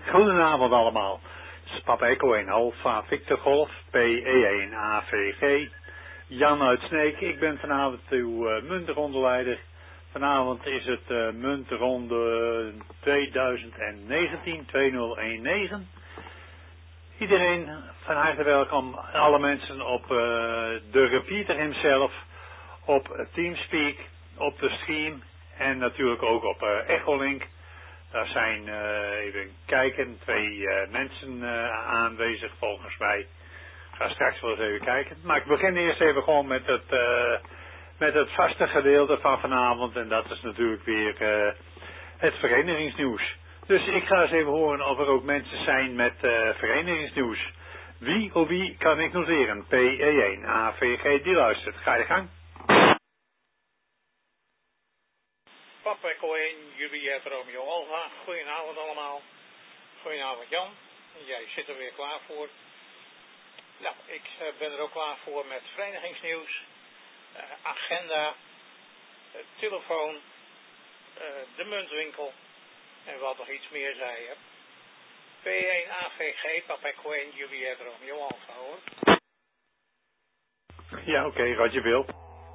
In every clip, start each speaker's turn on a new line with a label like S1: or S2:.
S1: Goedenavond allemaal. Het is Papa Echo 1 Alpha Victor Golf PE1 AVG. Jan uit Sneek. Ik ben vanavond uw muntrondeleider. Vanavond is het muntronde 2019-2019. Iedereen van harte welkom. Alle mensen op de repeater hemzelf, op Teamspeak, op de stream en natuurlijk ook op Echolink. Daar zijn, even kijken, 2 mensen aanwezig volgens mij. Ik ga straks wel eens even kijken. Maar ik begin eerst even gewoon met het vaste gedeelte van vanavond. En dat is natuurlijk weer het verenigingsnieuws. Dus ik ga eens even horen of er ook mensen zijn met verenigingsnieuws. Wie kan ik noteren? PE1 AVG die luistert. Ga je gang.
S2: Papa Echo 1, Juliet Romeo Alpha. Goedenavond allemaal. Goedenavond Jan. Jij zit er weer klaar voor. Nou, ik ben er ook klaar voor met verenigingsnieuws. Agenda. Telefoon. De muntwinkel. En wat nog iets meer zei je. P1 AVG, Papa Echo 1, Juliet Romeo Alpha hoor.
S1: Ja, oké, wat je wil.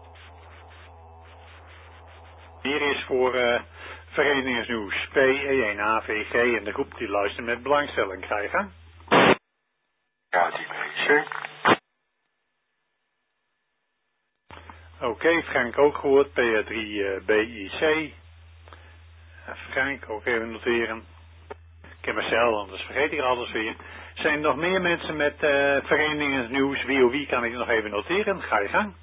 S1: Hier is voor verenigingsnieuws PE1 AVG en de groep die luistert met belangstelling. Ga je gang?
S3: Ja, die meisje.
S1: Oké, Frank ook gehoord. PR3 BIC. Frank ook even noteren. Ik heb Marcel, anders vergeet ik alles weer. Zijn er nog meer mensen met verenigingsnieuws? Wie kan ik nog even noteren? Ga je gang?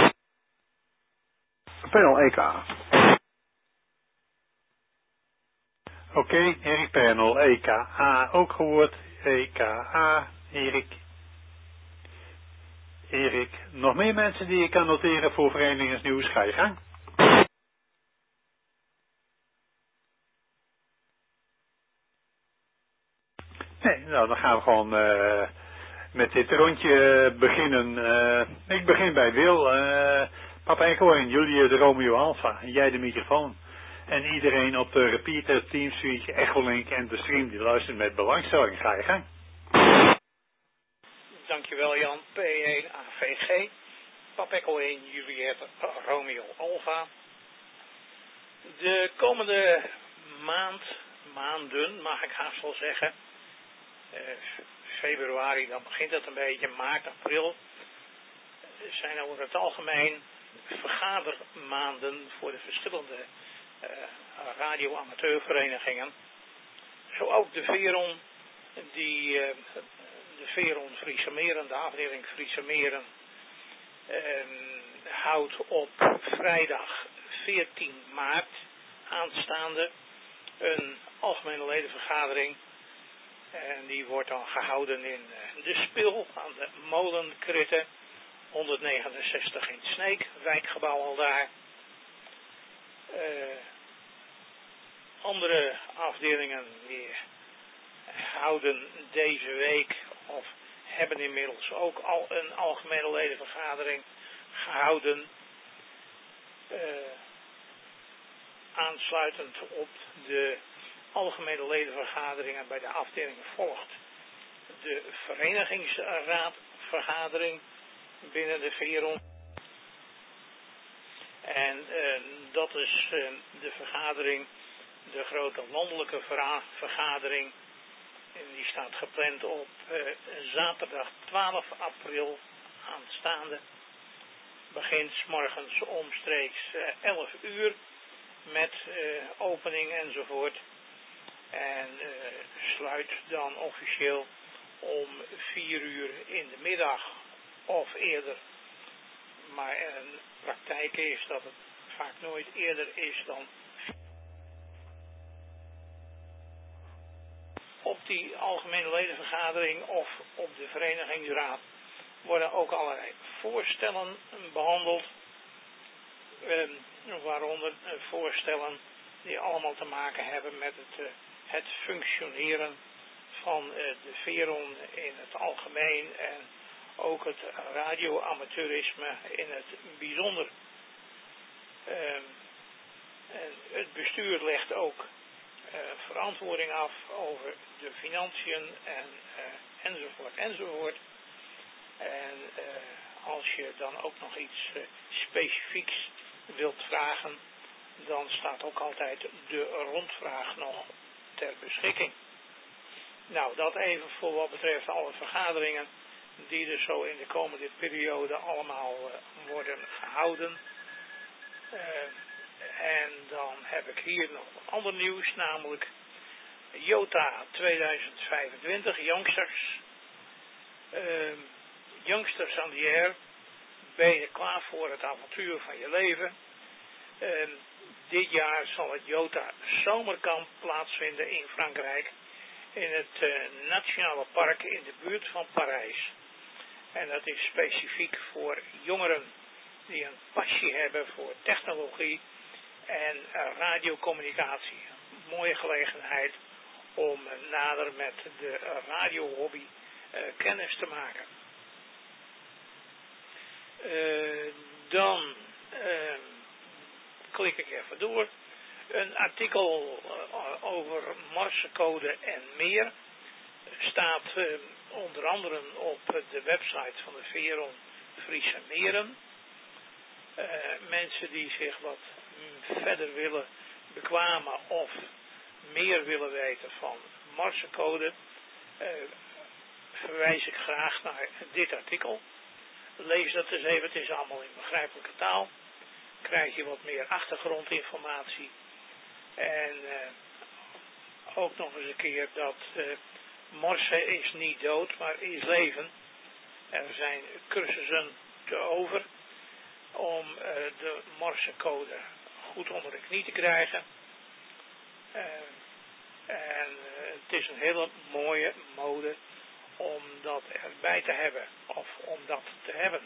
S3: Panel EK.
S1: Oké, Erik Panel, EKA ook gehoord. EKA, Erik. Nog meer mensen die je kan noteren voor verenigingsnieuws? Ga je gang? Nee, nou dan gaan we gewoon met dit rondje beginnen. Ik begin bij Wil. Papa Echo en Julia de Romeo Alpha. En jij de microfoon. En iedereen op de repeater, Teamspeak, Echolink en de stream die luistert met belangstelling. Ga je gang.
S2: Dankjewel Jan. P1 AVG. Papa Echo 1, Juliet Romeo Alpha. De komende maanden, mag ik haast wel zeggen. Februari, dan begint het een beetje. Maart, april. Zijn over het algemeen vergadermaanden voor de verschillende radio-amateurverenigingen. Zo ook de Veron, de Veron Friese Meren, de afdeling Friese Meren, houdt op vrijdag 14 maart aanstaande een algemene ledenvergadering. En die wordt dan gehouden in de Spil aan de Molenkritten 169 in Sneek, wijkgebouw al daar. Andere afdelingen die houden deze week of hebben inmiddels ook al een algemene ledenvergadering gehouden. Aansluitend op de algemene ledenvergaderingen bij de afdelingen volgt de verenigingsraadvergadering binnen de Veron. En dat is de vergadering, de grote landelijke vergadering. En die staat gepland op zaterdag 12 april aanstaande. Begint 's morgens omstreeks 11 uur met opening enzovoort. En sluit dan officieel om 4 uur in de middag of eerder. Maar een praktijk is dat het vaak nooit eerder is dan. Op die algemene ledenvergadering of op de verenigingsraad worden ook allerlei voorstellen behandeld. Waaronder voorstellen die allemaal te maken hebben met het functioneren van de Veron in het algemeen en ook het radioamateurisme in het bijzonder. En het bestuur legt ook verantwoording af over de financiën en enzovoort. En als je dan ook nog iets specifieks wilt vragen, dan staat ook altijd de rondvraag nog ter beschikking. Nou, dat even voor wat betreft alle vergaderingen die er zo in de komende periode allemaal worden gehouden. En dan heb ik hier nog ander nieuws, namelijk Jota 2025, Youngsters. Youngsters on the Air. Ben je klaar voor het avontuur van je leven? Dit jaar zal het Jota Zomerkamp plaatsvinden in Frankrijk. In het Nationale Park in de buurt van Parijs. En dat is specifiek voor jongeren die een passie hebben voor technologie en radiocommunicatie. Mooie gelegenheid om nader met de radiohobby kennis te maken. Dan klik ik even door. Een artikel over morsecode en meer staat onder andere op de website van de Veron Friese Meren. Mensen die zich wat verder willen bekwamen of meer willen weten van morsecode, verwijs ik graag naar dit artikel. Lees dat eens even, het is allemaal in begrijpelijke taal. Krijg je wat meer achtergrondinformatie. En ook nog eens een keer dat morse is niet dood, maar is leven. Er zijn cursussen te over om de morsecode goed onder de knie te krijgen. En het is een hele mooie mode om dat erbij te hebben, of om dat te hebben.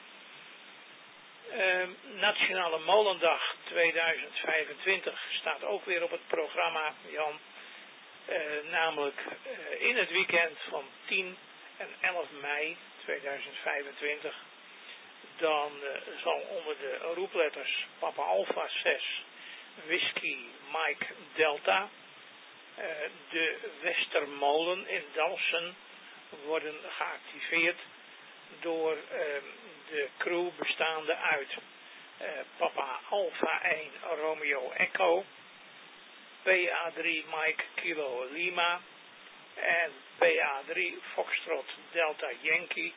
S2: Nationale Molendag 2025 staat ook weer op het programma, Jan. Namelijk in het weekend van 10 en 11 mei 2025. Dan zal onder de roepletters Papa Alpha 6 Whisky Mike Delta de Westermolen in Dalfsen worden geactiveerd door de crew bestaande uit Papa Alpha 1 Romeo Echo, PA3 Mike Kilo Lima en PA3 Foxtrot Delta Yankee.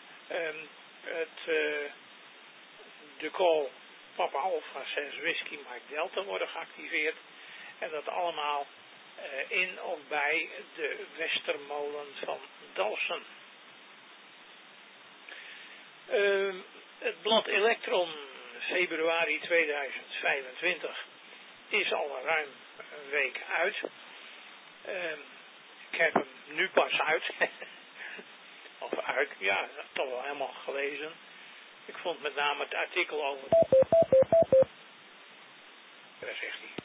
S2: De call Papa Alpha 6 Whisky Mike Delta worden geactiveerd en dat allemaal in of bij de Westermolen van Dalfsen. Het blad Elektron februari 2025 is al ruim een week uit. Ik heb hem nu pas uit. Of uit, ja, toch wel helemaal gelezen. Ik vond met name het artikel over... Daar zegt hij.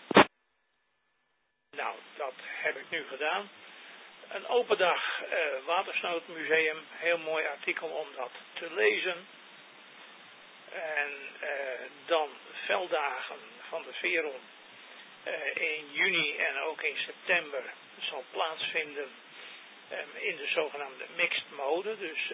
S2: Nou, dat heb ik nu gedaan. Een open dag Watersnoodmuseum. Heel mooi artikel om dat te lezen. En dan velddagen van de Veron in juni en ook in september zal plaatsvinden in de zogenaamde mixed mode. Dus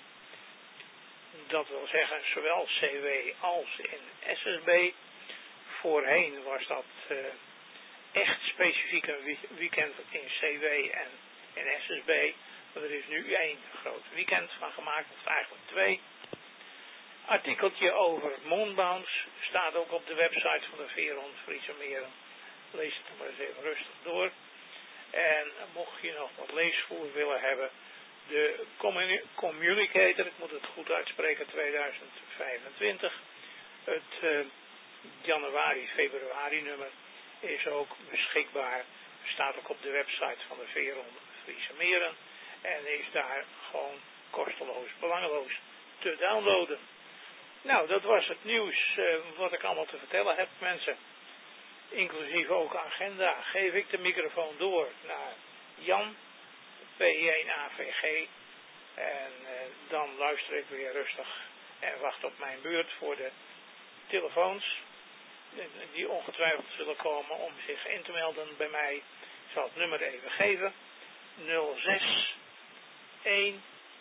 S2: dat wil zeggen zowel CW als in SSB. Voorheen was dat echt specifiek een weekend in CW en in SSB. Maar er is nu één groot weekend van gemaakt, of eigenlijk twee. Artikeltje over Moonbounce staat ook op de website van de Veron Friese Meren. Lees het maar eens even rustig door. En mocht je nog wat leesvoer willen hebben, de Communicator, ik moet het goed uitspreken, 2025, het januari-februari nummer is ook beschikbaar. Staat ook op de website van de Veron Friese Meren en is daar gewoon kosteloos, belangeloos te downloaden. Nou, dat was het nieuws wat ik allemaal te vertellen heb, mensen. Inclusief ook agenda. Geef ik de microfoon door naar Jan, P1AVG. En dan luister ik weer rustig en wacht op mijn beurt voor de telefoons. die ongetwijfeld zullen komen om zich in te melden bij mij. Ik zal het nummer even geven. 06 1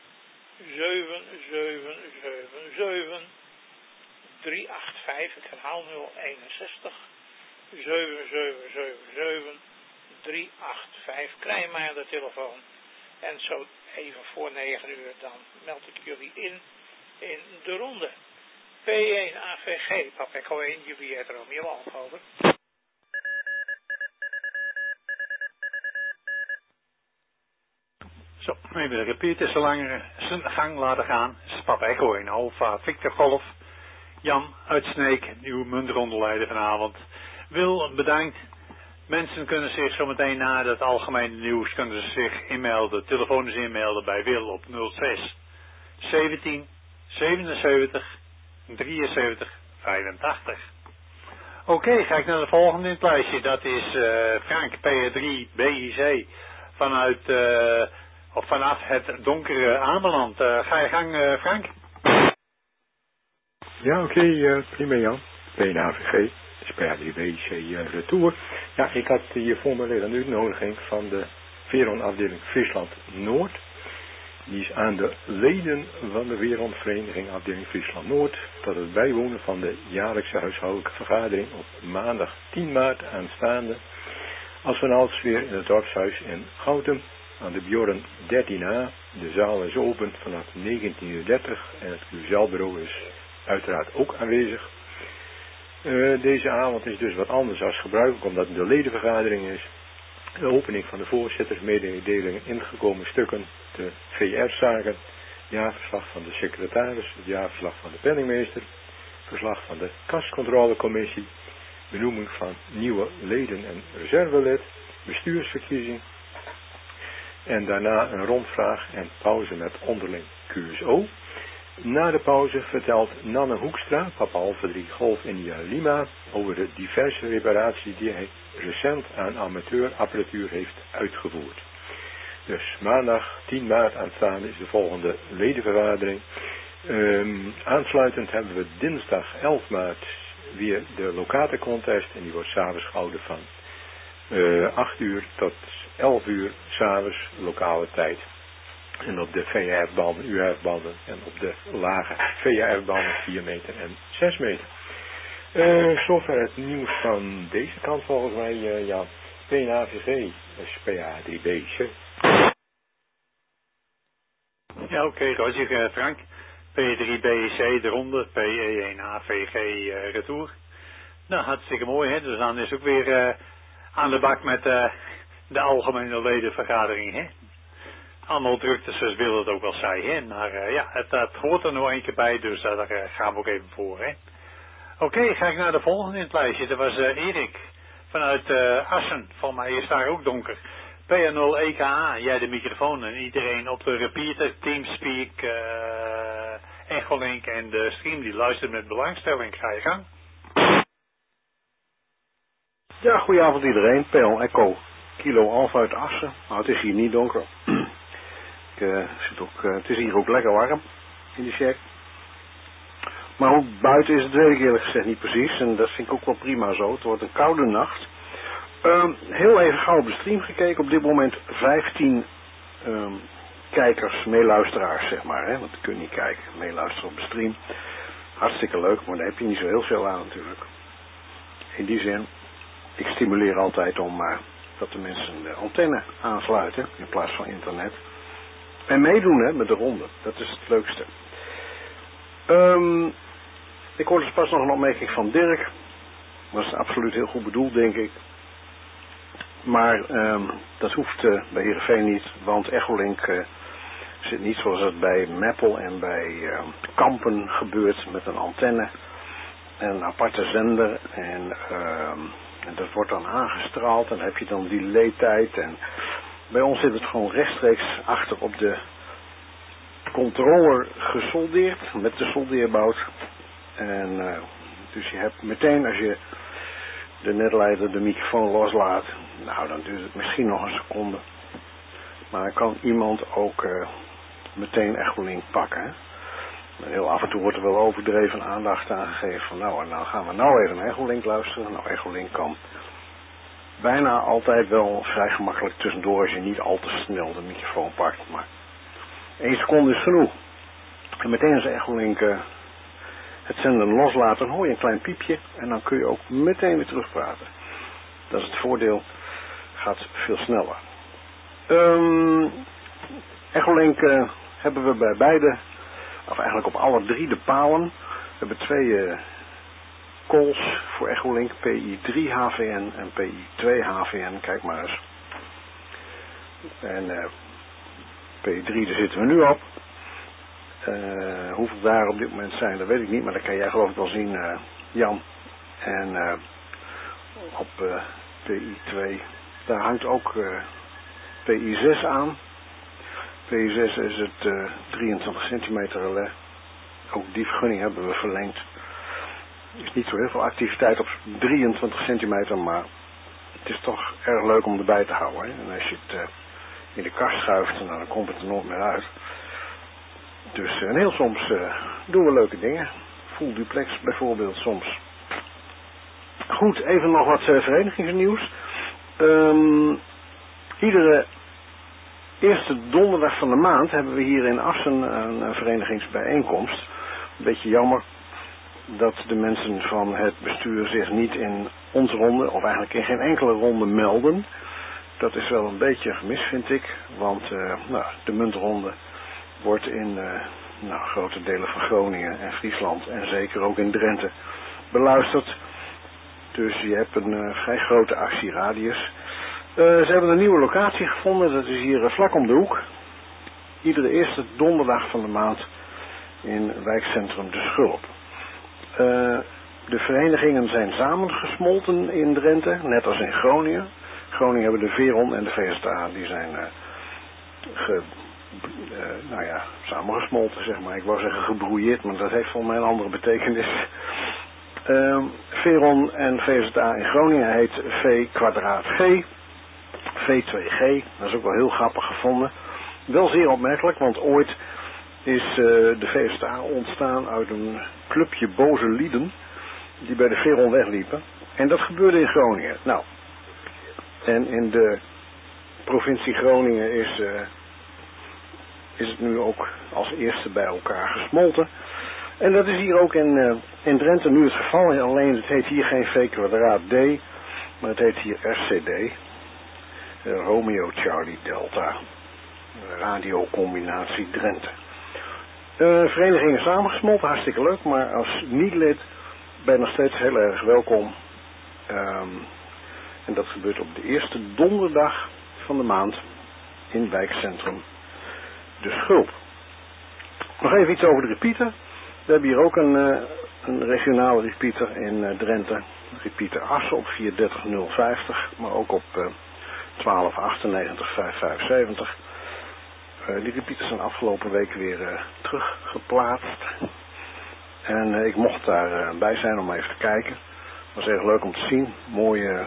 S2: 7777 385. Ik herhaal 061 7777 385. Krijg mij aan de telefoon. En zo even voor 9 uur dan meld ik jullie in de ronde. P1 AVG, Papa Echo 1, Juliet Romeo Alfa, over.
S1: Zo, even de repeater zo langer zijn gang laten gaan. Papa Echo 1 Alfa, Victor Golf, Jan uit Sneek, uw muntrondeleider vanavond. Wil, bedankt. Mensen kunnen zich zometeen na het algemene nieuws kunnen ze zich inmelden, telefonisch inmelden bij Wil op 06 17 77 73 85. Oké, ga ik naar de volgende in het lijstje. Dat is Frank PR3 BIC vanaf het donkere Ameland. Ga je gang, Frank?
S3: Ja, oké, prima Jan. PNAVG, PR3 BIC Retour. Ja, ik had hier voor me liggen een uitnodiging van de Veron-afdeling Friesland Noord. Die is aan de leden van de Veron-vereniging afdeling Friesland Noord tot het bijwonen van de jaarlijkse huishoudelijke vergadering op maandag 10 maart aanstaande. Als vanouds weer in het dorpshuis in Goutum aan de Bjorn 13a. De zaal is open vanaf 19:30 en het QSL-bureau is uiteraard ook aanwezig. Deze avond is dus wat anders als gebruikelijk omdat het de ledenvergadering is. De opening van de voorzittersmededelingen, ingekomen stukken, de VR-zaken, jaarverslag van de secretaris, het jaarverslag van de penningmeester, verslag van de kascontrolecommissie, benoeming van nieuwe leden en reservelid, bestuursverkiezing en daarna een rondvraag en pauze met onderling QSO. Na de pauze vertelt Nanne Hoekstra, Papa Alfa 3 Golf India Lima, over de diverse reparatie die hij recent aan amateurapparatuur heeft uitgevoerd. Dus maandag 10 maart aanstaande is de volgende ledenvergadering. Aansluitend hebben we dinsdag 11 maart weer de Locate Contest en die wordt s'avonds gehouden van 8 uur tot 11 uur s'avonds lokale tijd. En op de VHF-banden, UHF-banden en op de lage VHF-banden 4 meter en 6 meter. Zover het nieuws van deze kant volgens mij, ja, PNAVG, PA3BC.
S1: Ja, oké, Roger, Frank. P3BC de ronde, PE1AVG retour. Nou, hartstikke mooi, hè. Dus dan is ook weer aan de bak met de algemene ledenvergadering, hè. Allemaal drukte, zoals Wil het ook al zei, hè. Maar ja, het hoort er nog een keer bij, dus daar gaan we ook even voor, hè. Oké, ga ik naar de volgende in het lijstje. Dat was Erik vanuit Assen. Volgens mij is daar ook donker. PR0 EKA, jij de microfoon en iedereen op de repeater, Teamspeak, Echolink en de stream die luistert met belangstelling. Ga je gang.
S4: Ja, goedenavond iedereen. PL Echo Kilo Alpha uit Assen. Nou, het is hier niet donker. Het is hier ook lekker warm in de shack. Maar hoe buiten is het, weet ik eerlijk gezegd niet precies. En dat vind ik ook wel prima zo. Het wordt een koude nacht. Heel even gauw op de stream gekeken. Op dit moment 15 kijkers, meeluisteraars zeg maar. Hè? Want dan kun je niet kijken. Meeluisteren op de stream. Hartstikke leuk, maar daar heb je niet zo heel veel aan natuurlijk. In die zin, ik stimuleer altijd om dat de mensen de antenne aansluiten in plaats van internet. En meedoen hè, met de ronde. Dat is het leukste. Ik hoorde pas nog een opmerking van Dirk. Dat is absoluut heel goed bedoeld, denk ik. Maar dat hoeft bij Heerenveen niet, want Echolink zit niet zoals het bij Meppel en bij Kampen gebeurt met een antenne en een aparte zender. En dat wordt dan aangestraald en dan heb je dan die leedtijd. En bij ons zit het gewoon rechtstreeks achter op de controller gesoldeerd met de soldeerbout. En dus je hebt meteen als je de netleider de microfoon loslaat, nou dan duurt het misschien nog een seconde. Maar dan kan iemand ook meteen Echolink pakken. Hè? En heel af en toe wordt er wel overdreven aandacht aan gegeven van nou, en nou gaan we nou even naar Echolink luisteren. Nou, Echolink kan bijna altijd wel vrij gemakkelijk tussendoor als je niet al te snel de microfoon pakt. Maar 1 seconde is genoeg. En meteen als Echolink het zenden loslaat, dan hoor je een klein piepje en dan kun je ook meteen weer terugpraten. Dat is het voordeel, gaat veel sneller. Echolink hebben we bij beide, of eigenlijk op alle 3 de palen. We hebben 2 calls voor Echolink, PI3 HVN en PI2 HVN, kijk maar eens. En PI3, daar zitten we nu op. Hoeveel daar op dit moment zijn, dat weet ik niet, maar dat kan jij geloof ik wel zien, Jan. En op PI2, daar hangt ook PI6 aan. PI6 is het 23 centimeter relais. Ook die vergunning hebben we verlengd. Er is niet zo heel veel activiteit op 23 centimeter, maar het is toch erg leuk om erbij te houden. Hè? En als je het in de kast schuift, dan komt het er nooit meer uit. Dus en heel soms doen we leuke dingen. Full duplex bijvoorbeeld soms. Goed, even nog wat verenigingsnieuws. Iedere eerste donderdag van de maand hebben we hier in Assen een verenigingsbijeenkomst. Een beetje jammer dat de mensen van het bestuur zich niet in onze ronde, of eigenlijk in geen enkele ronde melden. Dat is wel een beetje gemist, vind ik. Want de muntronde wordt in grote delen van Groningen en Friesland en zeker ook in Drenthe beluisterd. Dus je hebt een vrij grote actieradius. Ze hebben een nieuwe locatie gevonden, dat is hier vlak om de hoek. Iedere eerste donderdag van de maand in wijkcentrum De Schulp. De verenigingen zijn samengesmolten in Drenthe, net als in Groningen. Groningen hebben de Veron en de VSTA, die zijn samengesmolten, zeg maar. Ik wou zeggen gebrouilleerd, maar dat heeft volgens mij een andere betekenis. Veron en VSTA in Groningen heet V²G, V2G, dat is ook wel heel grappig gevonden. Wel zeer opmerkelijk, want ooit is de VSTA ontstaan uit een clubje boze lieden die bij de Veron wegliepen. En dat gebeurde in Groningen. Nou, en in de provincie Groningen is het nu ook als eerste bij elkaar gesmolten. En dat is hier ook in Drenthe nu het geval. Alleen het heet hier geen V²D, maar het heet hier RCD. Romeo Charlie Delta. Radiocombinatie Drenthe. Verenigingen samengesmolten, hartstikke leuk, maar als niet-lid ben je nog steeds heel erg welkom. En dat gebeurt op de eerste donderdag van de maand in wijkcentrum De Schulp. Nog even iets over de repeater. We hebben hier ook een regionale repeater in Drenthe. Repeater Assen op 43050, maar ook op 1298 575. Die repeaters zijn afgelopen week weer teruggeplaatst. En ik mocht daar bij zijn om even te kijken. Het was erg leuk om te zien. Mooie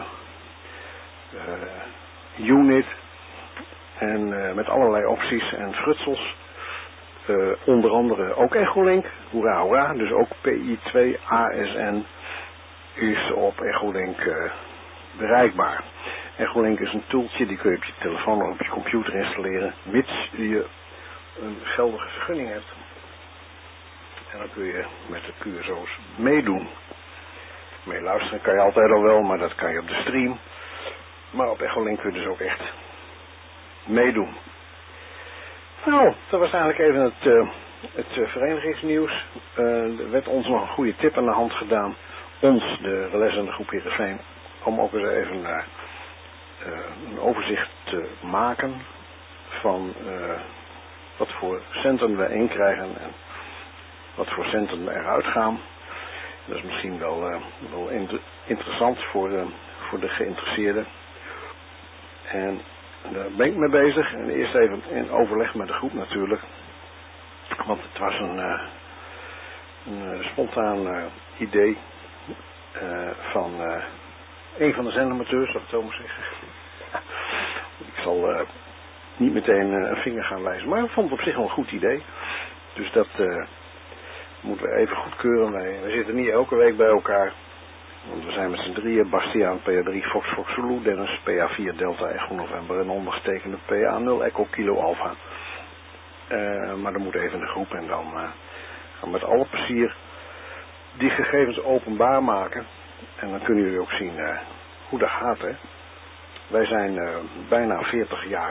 S4: unit. En met allerlei opties en frutsels. Onder andere ook Echolink. Hoera, hoera. Dus ook PI2 ASN is op Echolink bereikbaar. Echolink is een tooltje, die kun je op je telefoon of op je computer installeren, mits je een geldige vergunning hebt. En dan kun je met de QSO's meedoen. Mee luisteren kan je altijd al wel, maar dat kan je op de stream. Maar op Echolink kun je dus ook echt meedoen. Nou, dat was eigenlijk even het verenigingsnieuws. Er werd ons nog een goede tip aan de hand gedaan. Ons, de relais en de groep Heerenveen, om ook eens even een overzicht te maken van wat voor centen we inkrijgen en wat voor centen we eruit gaan. Dat is misschien wel interessant voor de geïnteresseerden. En daar ben ik mee bezig. En eerst even in overleg met de groep natuurlijk. Want het was een spontaan idee van een van de zendamateurs, zou ik het zo maar zeggen. Ik zal niet meteen een vinger gaan wijzen, maar ik vond het op zich wel een goed idee. Dus dat Moeten we even goedkeuren. Wij zitten niet elke week bij elkaar. Want we zijn met z'n drieën. Bastiaan PA3 Fox Fox Zulu. Dennis PA4 Delta Echo November. En ondergetekende PA0 Echo Kilo Alpha. Maar dan moet even de groep. En dan gaan we met alle plezier die gegevens openbaar maken. En dan kunnen jullie ook zien hoe dat gaat. Hè? Wij zijn bijna 40 jaar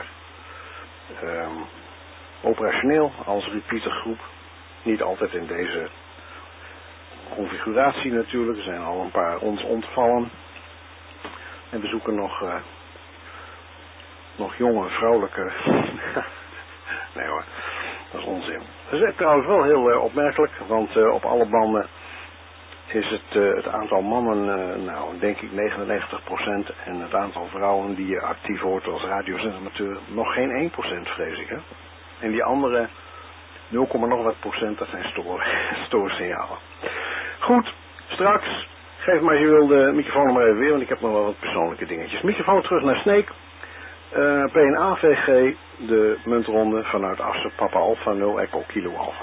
S4: operationeel als repeatergroep. Niet altijd in deze configuratie natuurlijk. Er zijn al een paar ons ontvallen. En we zoeken nog jonge vrouwelijke... nee hoor, dat is onzin. Dat is trouwens wel heel opmerkelijk. Want op alle banden is het aantal mannen, nou denk ik 99%. En het aantal vrouwen die je actief hoort als radiozenderamateur nog geen 1% vrees ik. Hè? En die andere 0, nog wat procent, dat zijn stoorsignalen. Goed, straks, geef maar als je wil de microfoon maar even weer, want ik heb nog wel wat persoonlijke dingetjes. Microfoon terug naar Sneek. PNAVG, de muntronde vanuit Assen, Papa Alpha 0 Echo Kilo Alpha.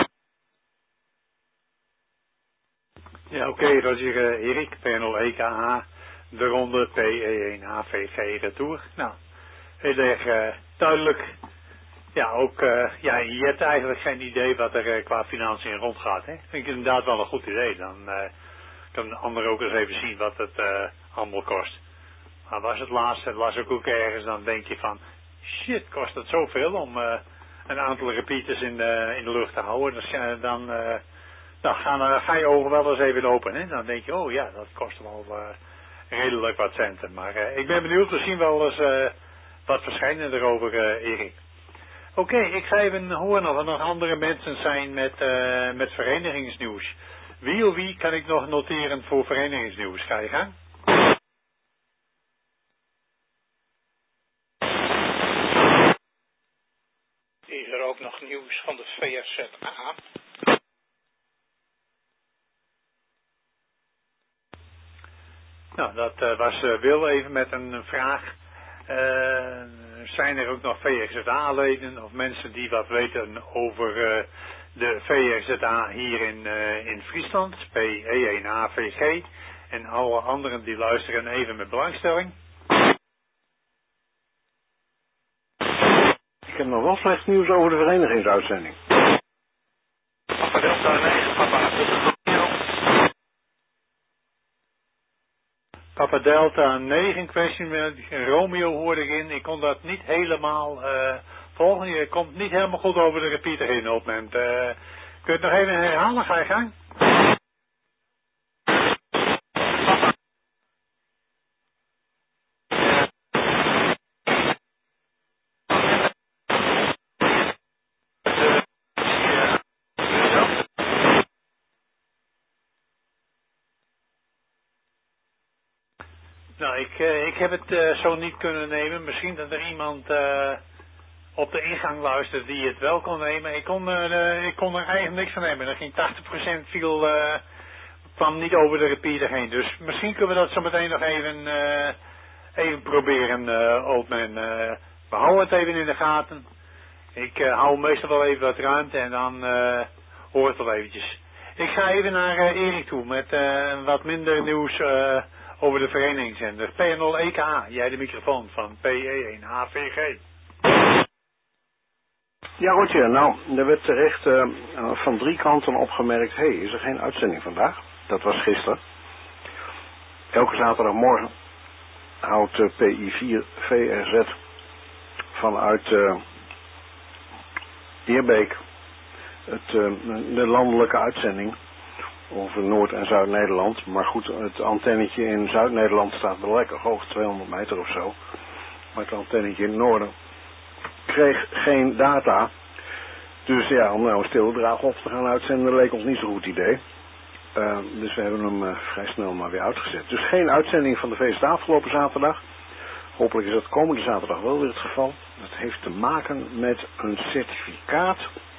S1: Ja, oké, dat is hier Erik, P0 EKH, de ronde PE1 AVG retour. Nou, heel erg duidelijk. Ja, ook, je hebt eigenlijk geen idee wat er qua financiën rondgaat. Hè? Vind ik inderdaad wel een goed idee. Dan kan de ander ook eens even zien wat het allemaal kost. Maar was het laatste, las ik ook ergens, dan denk je van, shit, kost het zoveel om een aantal repeaters in de lucht te houden. Dus, dan ga je ogen wel eens even open. Hè? Dan denk je, oh ja, dat kost wel redelijk wat centen. Maar ik ben benieuwd, we zien wel eens wat verschijnen erover, Erik. Oké, ik ga even horen of er nog andere mensen zijn met verenigingsnieuws. Wie kan ik nog noteren voor verenigingsnieuws? Ga je gang?
S2: Is er ook nog nieuws van de VRZA?
S1: Nou, dat was Wil even met een vraag. Zijn er ook nog VRZA-leden of mensen die wat weten over de VRZA hier in Friesland, PE1AVG, en alle anderen die luisteren even met belangstelling?
S4: Ik heb nog wel slecht nieuws over de verenigingsuitzending.
S5: Papa Delta 9, Papa
S1: Papa Delta 9 kwestie met Romeo hoorde ik in. Ik kon dat niet helemaal volgen. Je komt niet helemaal goed over de repeater heen op het moment. Kun je het nog even herhalen? Ga je gang? Nou, ik heb het zo niet kunnen nemen. Misschien dat er iemand op de ingang luistert die het wel kon nemen. Ik kon er eigenlijk niks van nemen. Er ging 80% kwam niet over de repeater heen. Dus misschien kunnen we dat zo meteen nog even proberen, Oldman. We houden het even in de gaten. Ik hou meestal wel even wat ruimte en dan hoor het wel eventjes. Ik ga even naar Erik toe met wat minder nieuws over de verenigingszender. P0 EKH, jij de microfoon van PE1 AVG.
S4: Ja, Rotje, nou, er werd terecht van 3 kanten opgemerkt, is er geen uitzending vandaag? Dat was gisteren. Elke zaterdagmorgen houdt PI4 VRZ vanuit Eerbeek de landelijke uitzending over Noord- en Zuid-Nederland. Maar goed, het antennetje in Zuid-Nederland staat wel lekker hoog, 200 meter of zo. Maar het antennetje in het noorden kreeg geen data. Dus ja, om nou een stille draag op te gaan uitzenden leek ons niet zo'n goed idee. Dus we hebben hem vrij snel maar weer uitgezet. Dus geen uitzending van de VSD afgelopen zaterdag. Hopelijk is dat komende zaterdag wel weer het geval. Dat heeft te maken met een certificaat.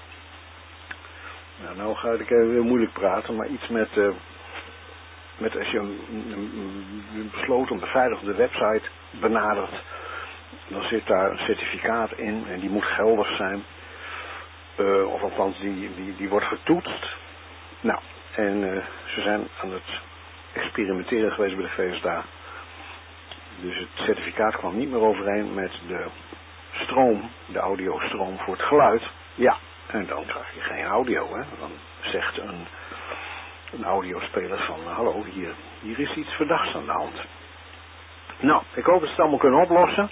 S4: Nou ga ik even weer moeilijk praten, maar iets met als je een besloten, beveiligde website benadert, dan zit daar een certificaat in en die moet geldig zijn. Of althans, die wordt getoetst. Nou, en ze zijn aan het experimenteren geweest bij de VSDA. Dus het certificaat kwam niet meer overeen met de stroom, de audiostroom voor het geluid. Ja, en dan krijg je geen audio, hè. Dan zegt een audiospeler van, hallo, hier is iets verdachts aan de hand. Nou, ik hoop dat ze het allemaal kunnen oplossen.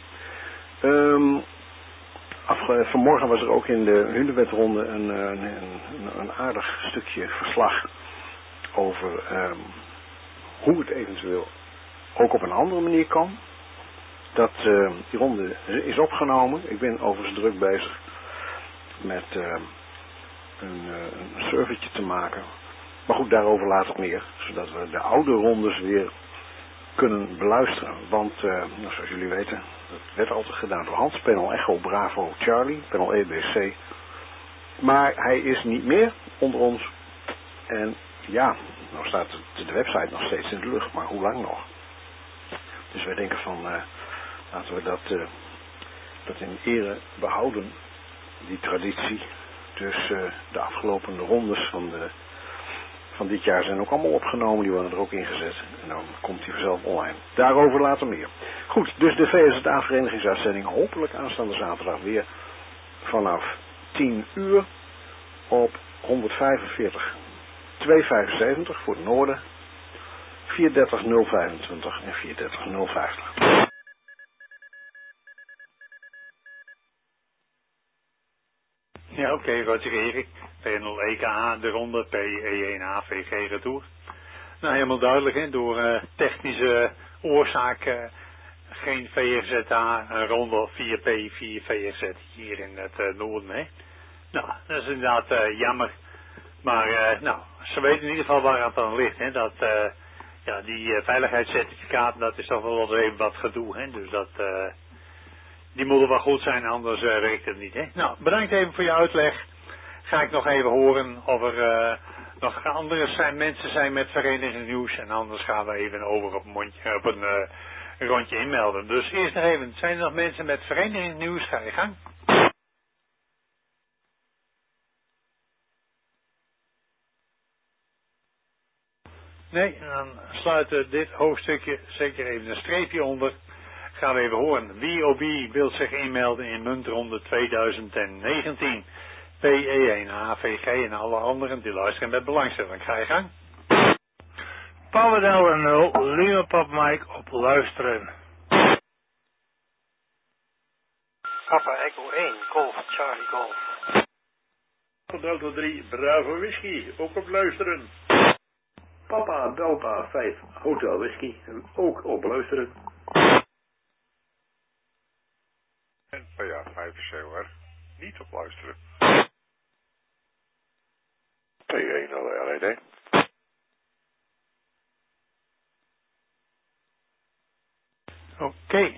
S4: Vanmorgen was er ook in de Hunebedronde een aardig stukje verslag over hoe het eventueel ook op een andere manier kan. Die ronde is opgenomen. Ik ben overigens druk bezig met een servertje te maken. Maar goed, daarover later meer. Zodat we de oude rondes weer kunnen beluisteren. Want, zoals jullie weten, dat werd altijd gedaan door Hans. Panel Echo Bravo Charlie, panel EBC. Maar hij is niet meer onder ons. En ja, nou staat de website nog steeds in de lucht, maar hoe lang nog? Dus wij denken van, laten we dat in ere behouden, die traditie. Dus de afgelopen rondes van dit jaar zijn ook allemaal opgenomen, die worden er ook ingezet. En dan komt hij vanzelf online. Daarover later meer. Goed, dus de VSDA-verenigingsuitzending hopelijk aanstaande zaterdag weer vanaf 10 uur op 145 275 voor het noorden, 430 025 en 430 050.
S1: Ja, oké, Roger Erik. Panel EKA, de ronde, PE1A, VG retour. Nou, helemaal duidelijk, hè. Door technische oorzaken geen VRZA, een ronde 4P, 4 VRZ hier in het noorden, hè. Nou, dat is inderdaad jammer. Maar, nou, ze weten in ieder geval waar het aan ligt, hè. Dat, ja, die veiligheidscertificaten, dat is toch wel even wat gedoe, hè. Dus dat, die moeten wel goed zijn, anders werkt het niet, hè. Nou, bedankt even voor je uitleg. Ga ik nog even horen of er nog andere mensen zijn met Vereniging Nieuws. En anders gaan we even over op een rondje inmelden. Dus eerst nog even, zijn er nog mensen met Vereniging Nieuws? Ga je gang. Nee, dan sluiten dit hoofdstukje zeker even een streepje onder. Gaan we even horen. Wie of wie wil zich inmelden in muntronde 2019? PE1, AVG en alle anderen die luisteren met belangstelling. Ga je gang.
S6: Papa Delta 0, Lima Papa Mike op luisteren.
S5: Papa Echo 1, Golf, Charlie Golf.
S7: Papa Delta 3, Bravo Whisky, ook op luisteren. Papa Delta 5, Hotel Whisky, ook op luisteren.
S8: En PA 5 COR, niet op luisteren. P1 LED.
S1: Oké. Ik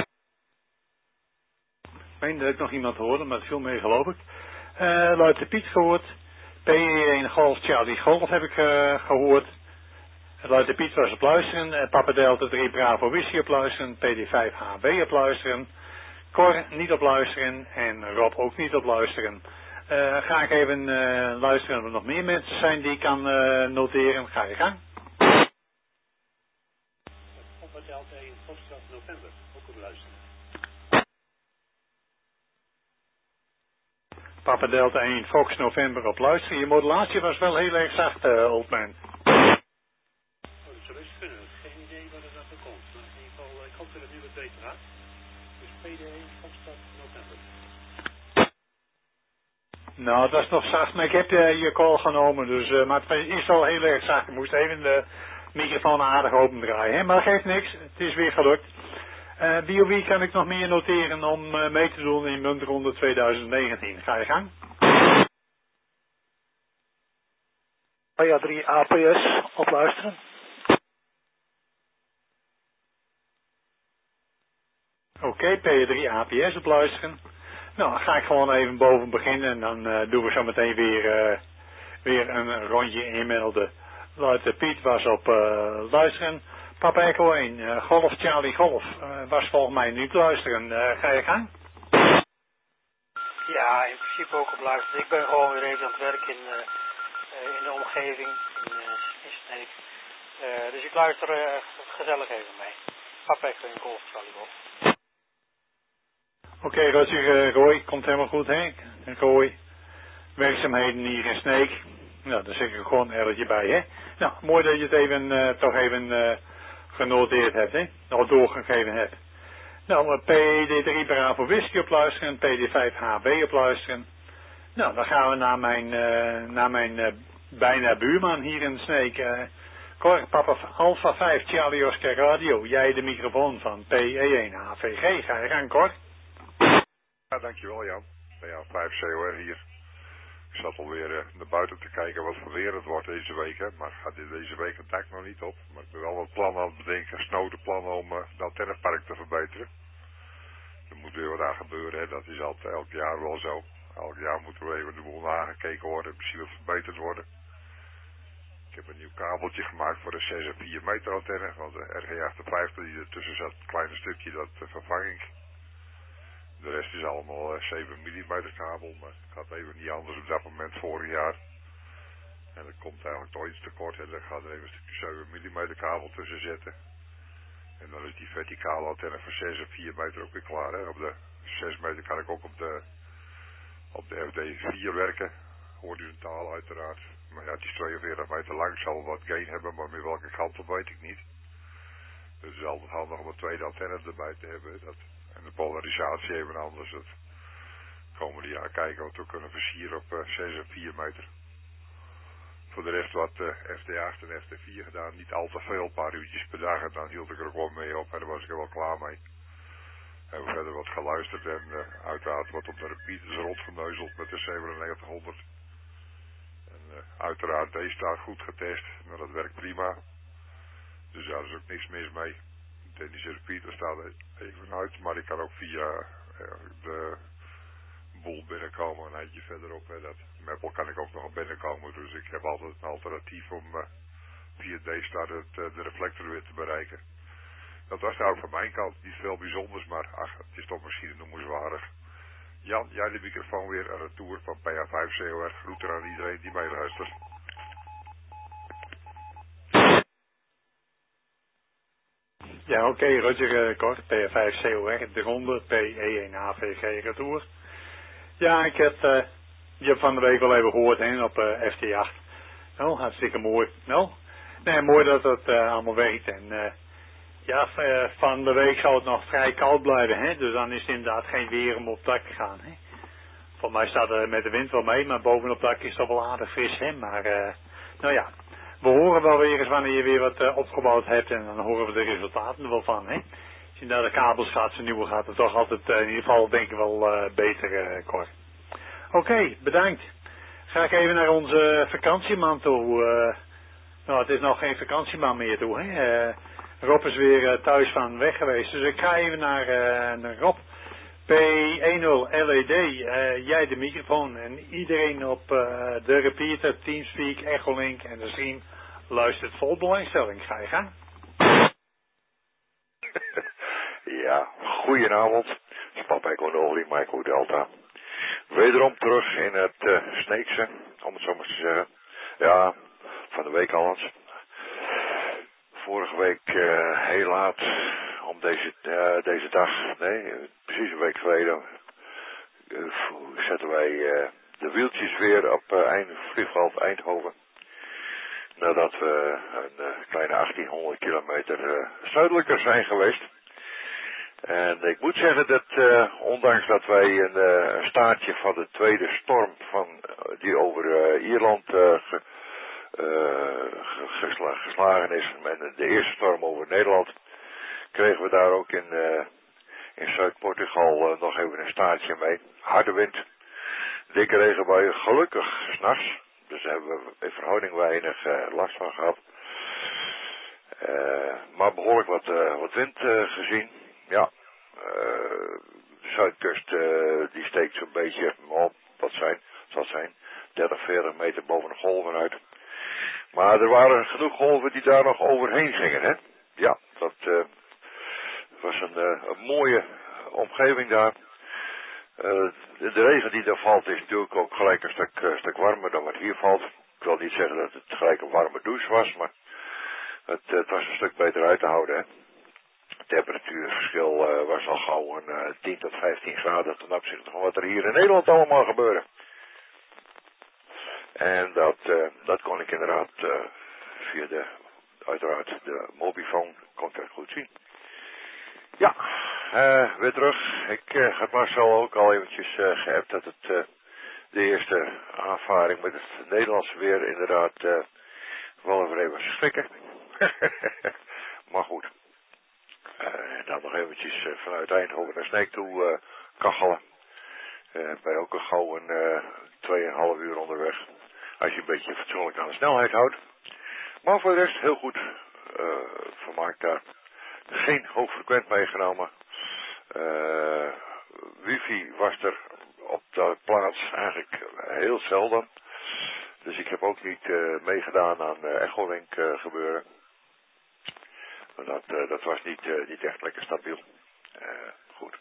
S1: meen dat ik nog iemand hoorde, maar het viel mee geloof ik. Luid Piet gehoord. PE1 Golf Charlie Golf heb ik gehoord. Luid Piet was op luisteren. Papa Delta 3 Bravo Whisky op luisteren. PD5 HB op luisteren. Cor niet op luisteren. En Rob ook niet op luisteren. Ga ik even luisteren of er nog meer mensen zijn die ik kan noteren. Ga je gang.
S7: Papa Delta 1, Foxtrot November, ook op luisteren.
S1: Papa Delta 1 Fox November op luisteren. Je modulatie was wel heel erg zacht, old man.
S7: Dat zou best kunnen. Geen idee wat er dat komt. Maar in ieder geval, ik hoop dat het nu wat beter gaat. Dus PD1, Foxtrot November.
S1: Nou, dat is nog zacht, maar ik heb je call genomen, dus, maar het is wel heel erg zacht. Ik moest even de microfoon aardig opendraaien, hè? Maar dat geeft niks, het is weer gelukt. Wie kan ik nog meer noteren om mee te doen in muntronde 2019? Ga je gang.
S5: PA 3 APS op luisteren.
S1: Oké, PA3 APS op luisteren. Nou, dan ga ik gewoon even boven beginnen en dan doen we zo meteen weer een rondje inmelden. Luid Piet was op luisteren. Papa Echo 1, Golf Charlie Golf, was volgens mij niet luisteren. Ga je gang?
S5: Ja, in principe ook op luisteren. Ik ben gewoon weer even aan het werk in de omgeving, in Sneek. Dus ik luister gezellig even mee. Papa Echo en Golf Charlie Golf.
S1: Oké, Roger, Roy, komt helemaal goed, hè? Roy, werkzaamheden hier in Sneek. Nou, daar zeg ik gewoon ergens bij, hè? Nou, mooi dat je het even, toch even genoteerd hebt, hè? Al doorgegeven hebt. Nou, PD3 Bravo Whisky op luisteren, PD5 HB op luisteren. Nou, dan gaan we naar mijn bijna buurman hier in Sneek. Cor, Papa Alpha 5 Charlie Oscar Radio. Jij de microfoon van PE1 HVG. Ga je gang, Cor?
S8: Ja, dankjewel Jan. Ja, 5 COR hier. Ik zat alweer naar buiten te kijken wat voor weer het wordt deze week, hè. Maar gaat deze week het dak nog niet op. Maar ik ben wel wat plannen aan het bedenken, snode plannen om het antennepark te verbeteren. Er moet weer wat aan gebeuren, hè. Dat is altijd elk jaar wel zo. Elk jaar moet er even de boel nagekeken worden, misschien wat verbeterd worden. Ik heb een nieuw kabeltje gemaakt voor de 6 en 4 meter antenne, want de RG58 die ertussen zat, het kleine stukje, dat vervang ik. De rest is allemaal 7 mm kabel, maar het gaat even niet anders op dat moment vorig jaar. En dat komt eigenlijk toch iets tekort en dan gaat er even een stukje 7 mm kabel tussen zetten. En dan is die verticale antenne van 6 en 4 meter ook weer klaar. Hè. Op de 6 meter kan ik ook op de FD4 werken, horizontaal uiteraard. Maar ja, het is 42 meter lang, zal wat gain hebben, maar met welke kant op weet ik niet. Dus het is altijd handig om een tweede antenne erbij te hebben. En de polarisatie even anders. Dat komende jaar kijken wat we kunnen versieren op 6 en 4 meter. Voor de rest wat FD8 en FD4 gedaan. Niet al te veel, een paar uurtjes per dag. En dan hield ik er ook wel mee op en daar was ik er wel klaar mee. En we verder wat geluisterd en uiteraard wat op de repeaters rondgeneuzeld met de 9700. En uiteraard deze staat goed getest, maar dat werkt prima. Dus daar is ook niks mis mee. De technische repeater staat even uit, maar ik kan ook via de boel binnenkomen een eindje verderop. Hè. Dat Meppel kan ik ook nog binnenkomen, dus ik heb altijd een alternatief om via D-start de reflector weer te bereiken. Dat was nou van mijn kant niet veel bijzonders, maar ach, het is toch misschien noemenswaardig. Jan, jij de microfoon weer aan de tour van PA5 COR. Groeten aan iedereen die meeluistert.
S1: Ja, oké, Roger, kort, P5 COR, de ronde, PE1 AVG retour. Ja, ik heb, je hebt van de week wel even gehoord, hè, op FT8. Nou, hartstikke mooi. Nou, nee, mooi dat het allemaal werkt. En ja, van de week zou het nog vrij koud blijven, hè, dus dan is het inderdaad geen weer om op het dak te gaan, hè. Voor mij staat er met de wind wel mee, maar bovenop het dak is het wel aardig fris, hè, maar nou ja. We horen wel weer eens wanneer je weer wat opgebouwd hebt en dan horen we de resultaten er wel van, hè. Als je naar de kabels gaat, zijn nieuwe gaat het toch altijd in ieder geval denk ik wel beter, Cor. Oké, bedankt. Ga ik even naar onze vakantieman toe. Nou, het is nog geen vakantieman meer toe, hè. Rob is weer thuis van weg geweest, dus ik ga even naar Rob. P10 LED, jij de microfoon en iedereen op de repeater, Teamspeak, Echolink en de stream luistert vol belangstelling. Ga je gang.
S9: Ja, goedenavond. Papa Echo Mike Delta. Wederom terug in het Sneekse, om het zo maar te zeggen. Ja, van de week al eens. Vorige week heel laat om deze dag, nee, precies een week geleden, zetten wij de wieltjes weer op vliegveld Eindhoven. Nadat we een kleine 1800 kilometer zuidelijker zijn geweest. En ik moet zeggen dat ondanks dat wij een staartje van de tweede storm die over Ierland geslagen is en de eerste storm over Nederland, kregen we daar ook in Zuid-Portugal nog even een staartje mee. Harde wind, dikke regenbuien, gelukkig 's nachts. Dus daar hebben we in verhouding weinig last van gehad. Maar behoorlijk wat wind gezien. Ja, de zuidkust die steekt zo'n beetje op, zal zijn 30, 40 meter boven de golven uit. Maar er waren genoeg golven die daar nog overheen gingen, hè. Ja, dat was een mooie omgeving daar. De regen die daar valt is natuurlijk ook gelijk een stuk warmer dan wat hier valt. Ik wil niet zeggen dat het gelijk een warme douche was, maar het was een stuk beter uit te houden. Hè. Het temperatuurverschil was al gauw een 10 tot 15 graden ten opzichte van wat er hier in Nederland allemaal gebeurde. En dat kon ik inderdaad via uiteraard de mobifoon kon ik dat goed zien. Ja, weer terug. Ik heb Marcel ook al eventjes geappt dat het de eerste ervaring met het Nederlandse weer inderdaad wel even was schrikken. Maar goed. En dan nog eventjes vanuit Eindhoven naar Sneek toe kachelen. Ben je ook al gauw een 2,5 uur onderweg. Als je een beetje fatsoenlijk aan de snelheid houdt. Maar voor de rest heel goed vermaakt daar. Geen hoogfrequent meegenomen. Wifi was er op de plaats eigenlijk heel zelden. Dus ik heb ook niet meegedaan aan Echolink gebeuren. Dat was niet echt lekker stabiel. Goed.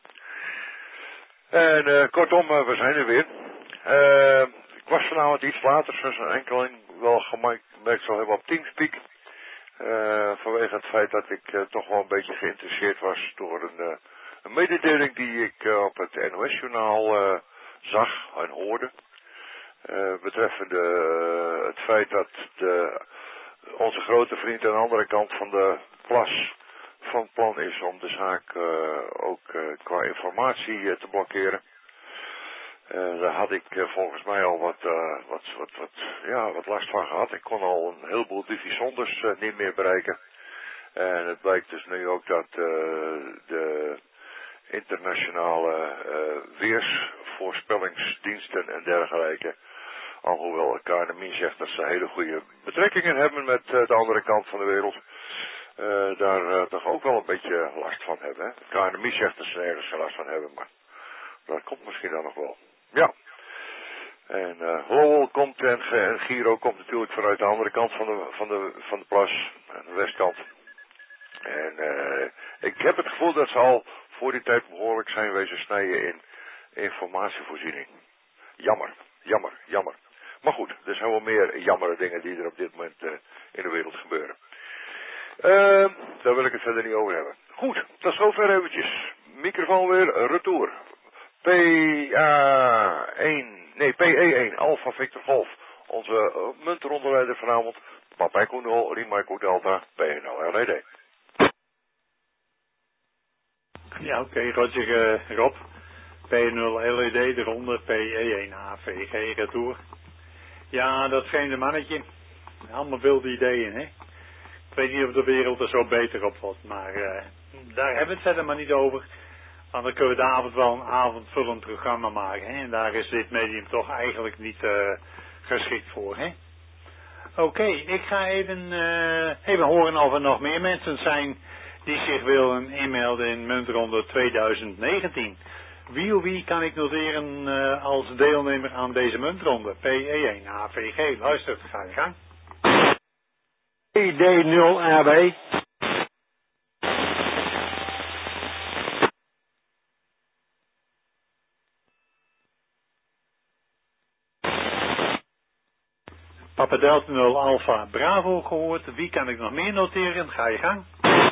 S9: En kortom, we zijn er weer. Ik was vanavond iets later, zoals een enkeling wel gemerkt zal hebben op Teamspeak. Vanwege het feit dat ik toch wel een beetje geïnteresseerd was door een mededeling die ik op het NOS-journaal zag en hoorde. Betreffende het feit dat onze grote vriend aan de andere kant van de plas van plan is om de zaak ook qua informatie te blokkeren. Daar had ik volgens mij al wat last van gehad. Ik kon al een heleboel divisonders niet meer bereiken. En het blijkt dus nu ook dat de internationale weersvoorspellingsdiensten en dergelijke, alhoewel het KNMI zegt dat ze hele goede betrekkingen hebben met de andere kant van de wereld, daar toch ook wel een beetje last van hebben. Hè? Het KNMI zegt dat ze nergens geen last van hebben, maar dat komt misschien dan nog wel. Ja. En Lowell komt en Giro komt natuurlijk vanuit de andere kant van de plas, aan de westkant. En ik heb het gevoel dat ze al voor die tijd behoorlijk zijn wezen snijden in informatievoorziening. Jammer. Maar goed, er zijn wel meer jammere dingen die er op dit moment in de wereld gebeuren. Daar wil ik het verder niet over hebben. Goed, tot zover eventjes. Microfoon weer, retour. PE1, Alpha Victor Golf. Onze munteronderleider vanavond. Papa Koenol, Rima Delta, PNL LED.
S1: Ja, oké, Roger, Rob. P0 LED, de ronde, PE1 AVG, retour. Ja, dat vreemde mannetje. Allemaal wilde ideeën, hè. Ik weet niet of de wereld er zo beter op wordt, maar daar hebben we het verder maar niet over. Want dan kunnen we de avond wel een avondvullend programma maken, hè. En daar is dit medium toch eigenlijk niet geschikt voor, hè. Oké, ik ga even horen of er nog meer mensen zijn die zich willen inmelden in Muntronde 2019. Wie kan ik noteren als deelnemer aan deze muntronde? PE1 AVG. Luister, ga je gang.
S10: PD0AB.
S1: Papa Delta 0 Alpha Bravo gehoord. Wie kan ik nog meer noteren? Ga je gang.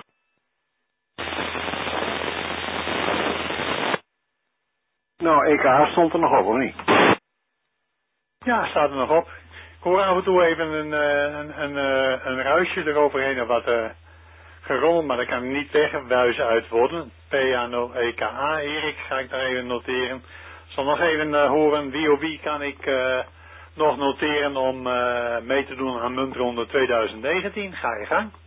S4: Nou, EK stond er nog op, of niet?
S1: Ja, staat er nog op. Ik hoor af en toe even een ruisje eroverheen of wat gerommel, maar dat kan niet wegbuizen uit worden. PA0EKA, Erik, ga ik daar even noteren. Ik zal nog even horen wie kan ik nog noteren om mee te doen aan Muntronde 2019. Ga je gang.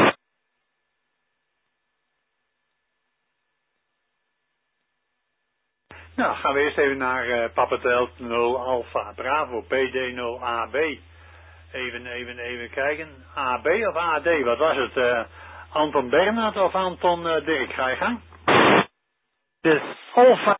S1: Nou, gaan we eerst even naar Papa Delta 0 Alpha Bravo PD0 AB. Even kijken. AB of AD, wat was het? Anton Bernhard of Anton Dirk? Ga je gang?
S10: Dus Alpha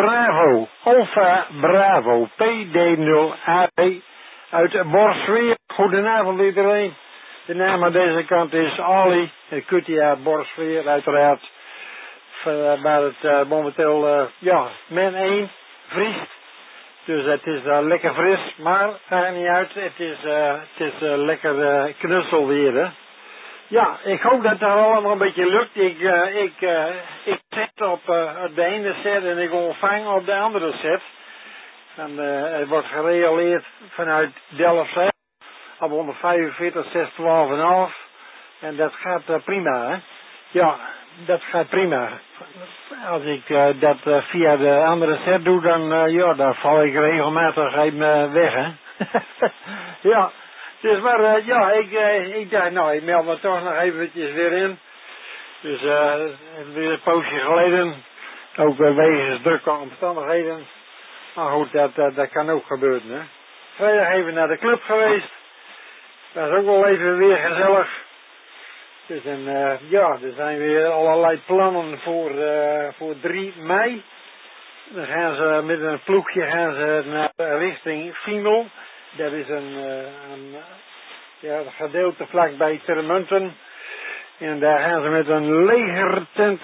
S10: Bravo, PD0 AB uit Borsweer. Goedenavond iedereen. De naam aan deze kant is Ali, Kutia Borsweer uiteraard. Waar het momenteel, min 1 vriest. Dus het is lekker fris, maar maakt niet uit. Het is lekker knusselweer, hè. Ja, ik hoop dat dat allemaal een beetje lukt. Ik zet op de ene set en ik ontvang op de andere set. En het wordt gereguleerd vanuit Delft op 145, 6, 12,5. En dat gaat prima, hè. Ja, dat gaat prima. Als ik dat via de andere set doe, dan val ik regelmatig even weg, hè. Ja, dus maar ik dacht, nou, ik meld me toch nog eventjes weer in. Dus weer een poosje geleden, ook wegens drukke omstandigheden. Maar goed, dat kan ook gebeuren, hè. Vrijdag even naar de club geweest. Dat is ook wel even weer gezellig. Dus er zijn weer allerlei plannen voor 3 mei. Dan gaan ze met een ploegje naar richting Fiemel. Dat is een gedeelte vlakbij Termunten. En daar gaan ze met een legertent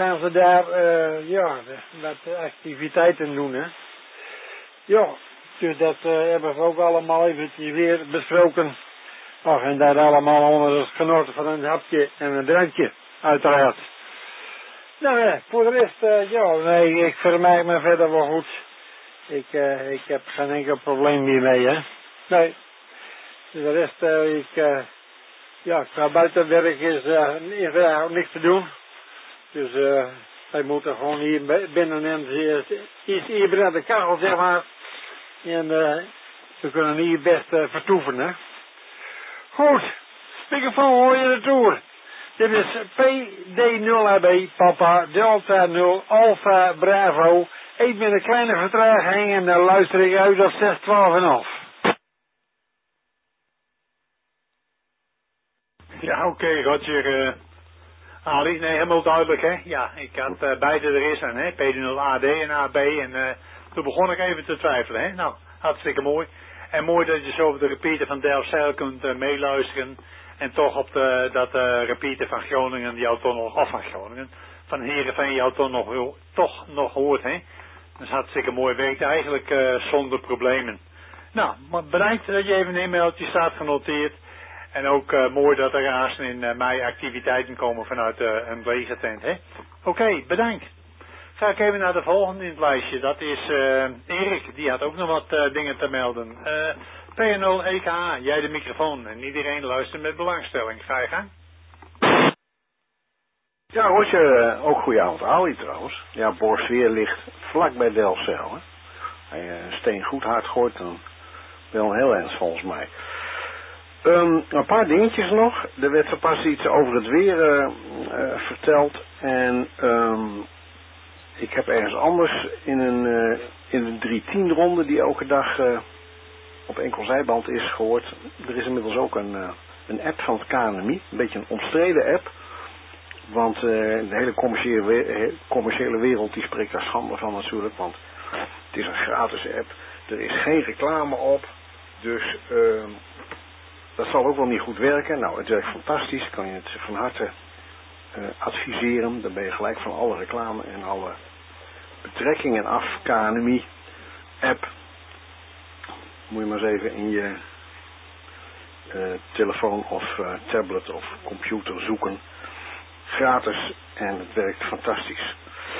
S10: wat activiteiten doen, hè. Ja, dus dat hebben we ook allemaal eventjes weer besproken. Och, en dat allemaal onder het genot van een hapje en een drankje, uiteraard. Nou ja, voor de rest, ik vermaak me verder wel goed. Ik heb geen enkel probleem meer mee, hè. Nee. De rest, qua buitenwerk is ook niks te doen. Dus wij moeten gewoon hier binnen en hier binnen de kachel, zeg maar. En we kunnen hier best vertoeven, hè. Goed, speakerphone hoor je de toer. Dit is PD0AB, Papa, Delta 0, Alpha, Bravo. Ik met een kleine vertraging en dan luister ik uit op 6, 12,5.
S1: Ja, oké, Roger. Ali, nee, helemaal duidelijk, hè. Ja, ik had beide er is aan, hè. PD0AD en AB en toen begon ik even te twijfelen, hè. Nou, hartstikke mooi. En mooi dat je zo op de repeater van Delfzijl kunt meeluisteren. En toch op dat repeater van Groningen jou toch nog, of van Groningen, van Heerenveen jou toch nog hoort, hè. Dat is hartstikke mooi, werkt eigenlijk zonder problemen. Nou, maar bedankt dat je even een e-mailtje staat genoteerd. En ook mooi dat er haast in mei activiteiten komen vanuit een legertent, hè. Oké, bedankt. Ga ik even naar de volgende in het lijstje. Dat is Erik, die had ook nog wat dingen te melden. P0 EK, jij de microfoon en iedereen luistert met belangstelling. Ga je gang.
S4: Ja, Roger, ook goedenavond. Ali trouwens. Ja, Borsweer ligt vlak bij Delfzijl, hè. Als je een steen goed hard gooit, dan wel heel erg volgens mij. Een paar dingetjes nog. Er werd zo pas iets over het weer verteld. En ik heb ergens anders in een 310 ronde die elke dag op enkel zijband is gehoord. Er is inmiddels ook een app van het KNMI. Een beetje een omstreden app. Want de hele commerciële wereld die spreekt daar schande van natuurlijk. Want het is een gratis app. Er is geen reclame op. Dus dat zal ook wel niet goed werken. Nou, het werkt fantastisch. Kan je het van harte adviseren. Dan ben je gelijk van alle reclame en alle betrekkingen af. KNMI app. Moet je maar eens even in je telefoon of tablet of computer zoeken. Gratis en het werkt fantastisch.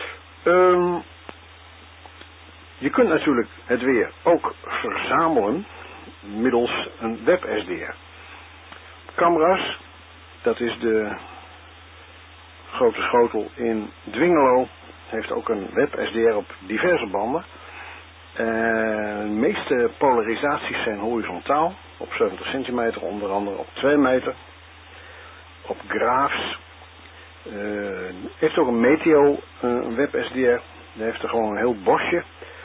S4: Je kunt natuurlijk het weer ook verzamelen middels een WebSDR. Camras, dat is de grote schotel in Dwingelo, heeft ook een WebSDR op diverse banden. De meeste polarisaties zijn horizontaal, op 70 centimeter, onder andere op 2 meter. Op Graafs heeft ook een Meteo WebSDR, die heeft er gewoon een heel bosje.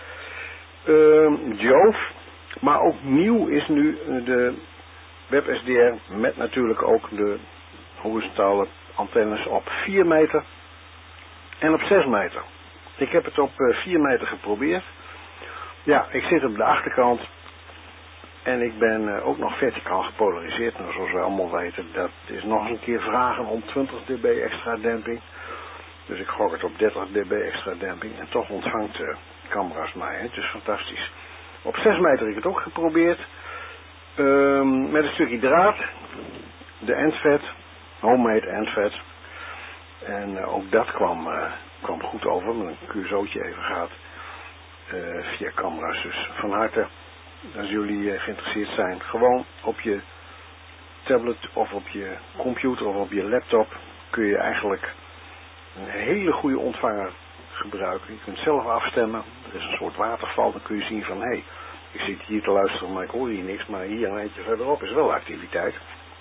S4: Jove, maar ook nieuw is nu de WebSDR met natuurlijk ook de horizontale antennes op 4 meter en op 6 meter. Ik heb het op 4 meter geprobeerd. Ja, ik zit op de achterkant en ik ben ook nog verticaal gepolariseerd. Nou, zoals we allemaal weten, dat is nog eens een keer vragen om 20 dB extra demping. Dus ik gok het op 30 dB extra demping en toch ontvangt Camras mij. Het is fantastisch. Op 6 meter heb ik het ook geprobeerd. Met een stukje draad. De endvet. Homemade endvet. En ook dat kwam goed over. Met een QSO'tje even gehad. Via camera's. Dus van harte, als jullie geïnteresseerd zijn, gewoon op je tablet of op je computer of op je laptop kun je eigenlijk een hele goede ontvanger gebruiken. Je kunt zelf afstemmen. Er is een soort waterval. Dan kun je zien van, hé, ik zit hier te luisteren, maar ik hoor hier niks. Maar hier een eindje verderop is wel activiteit.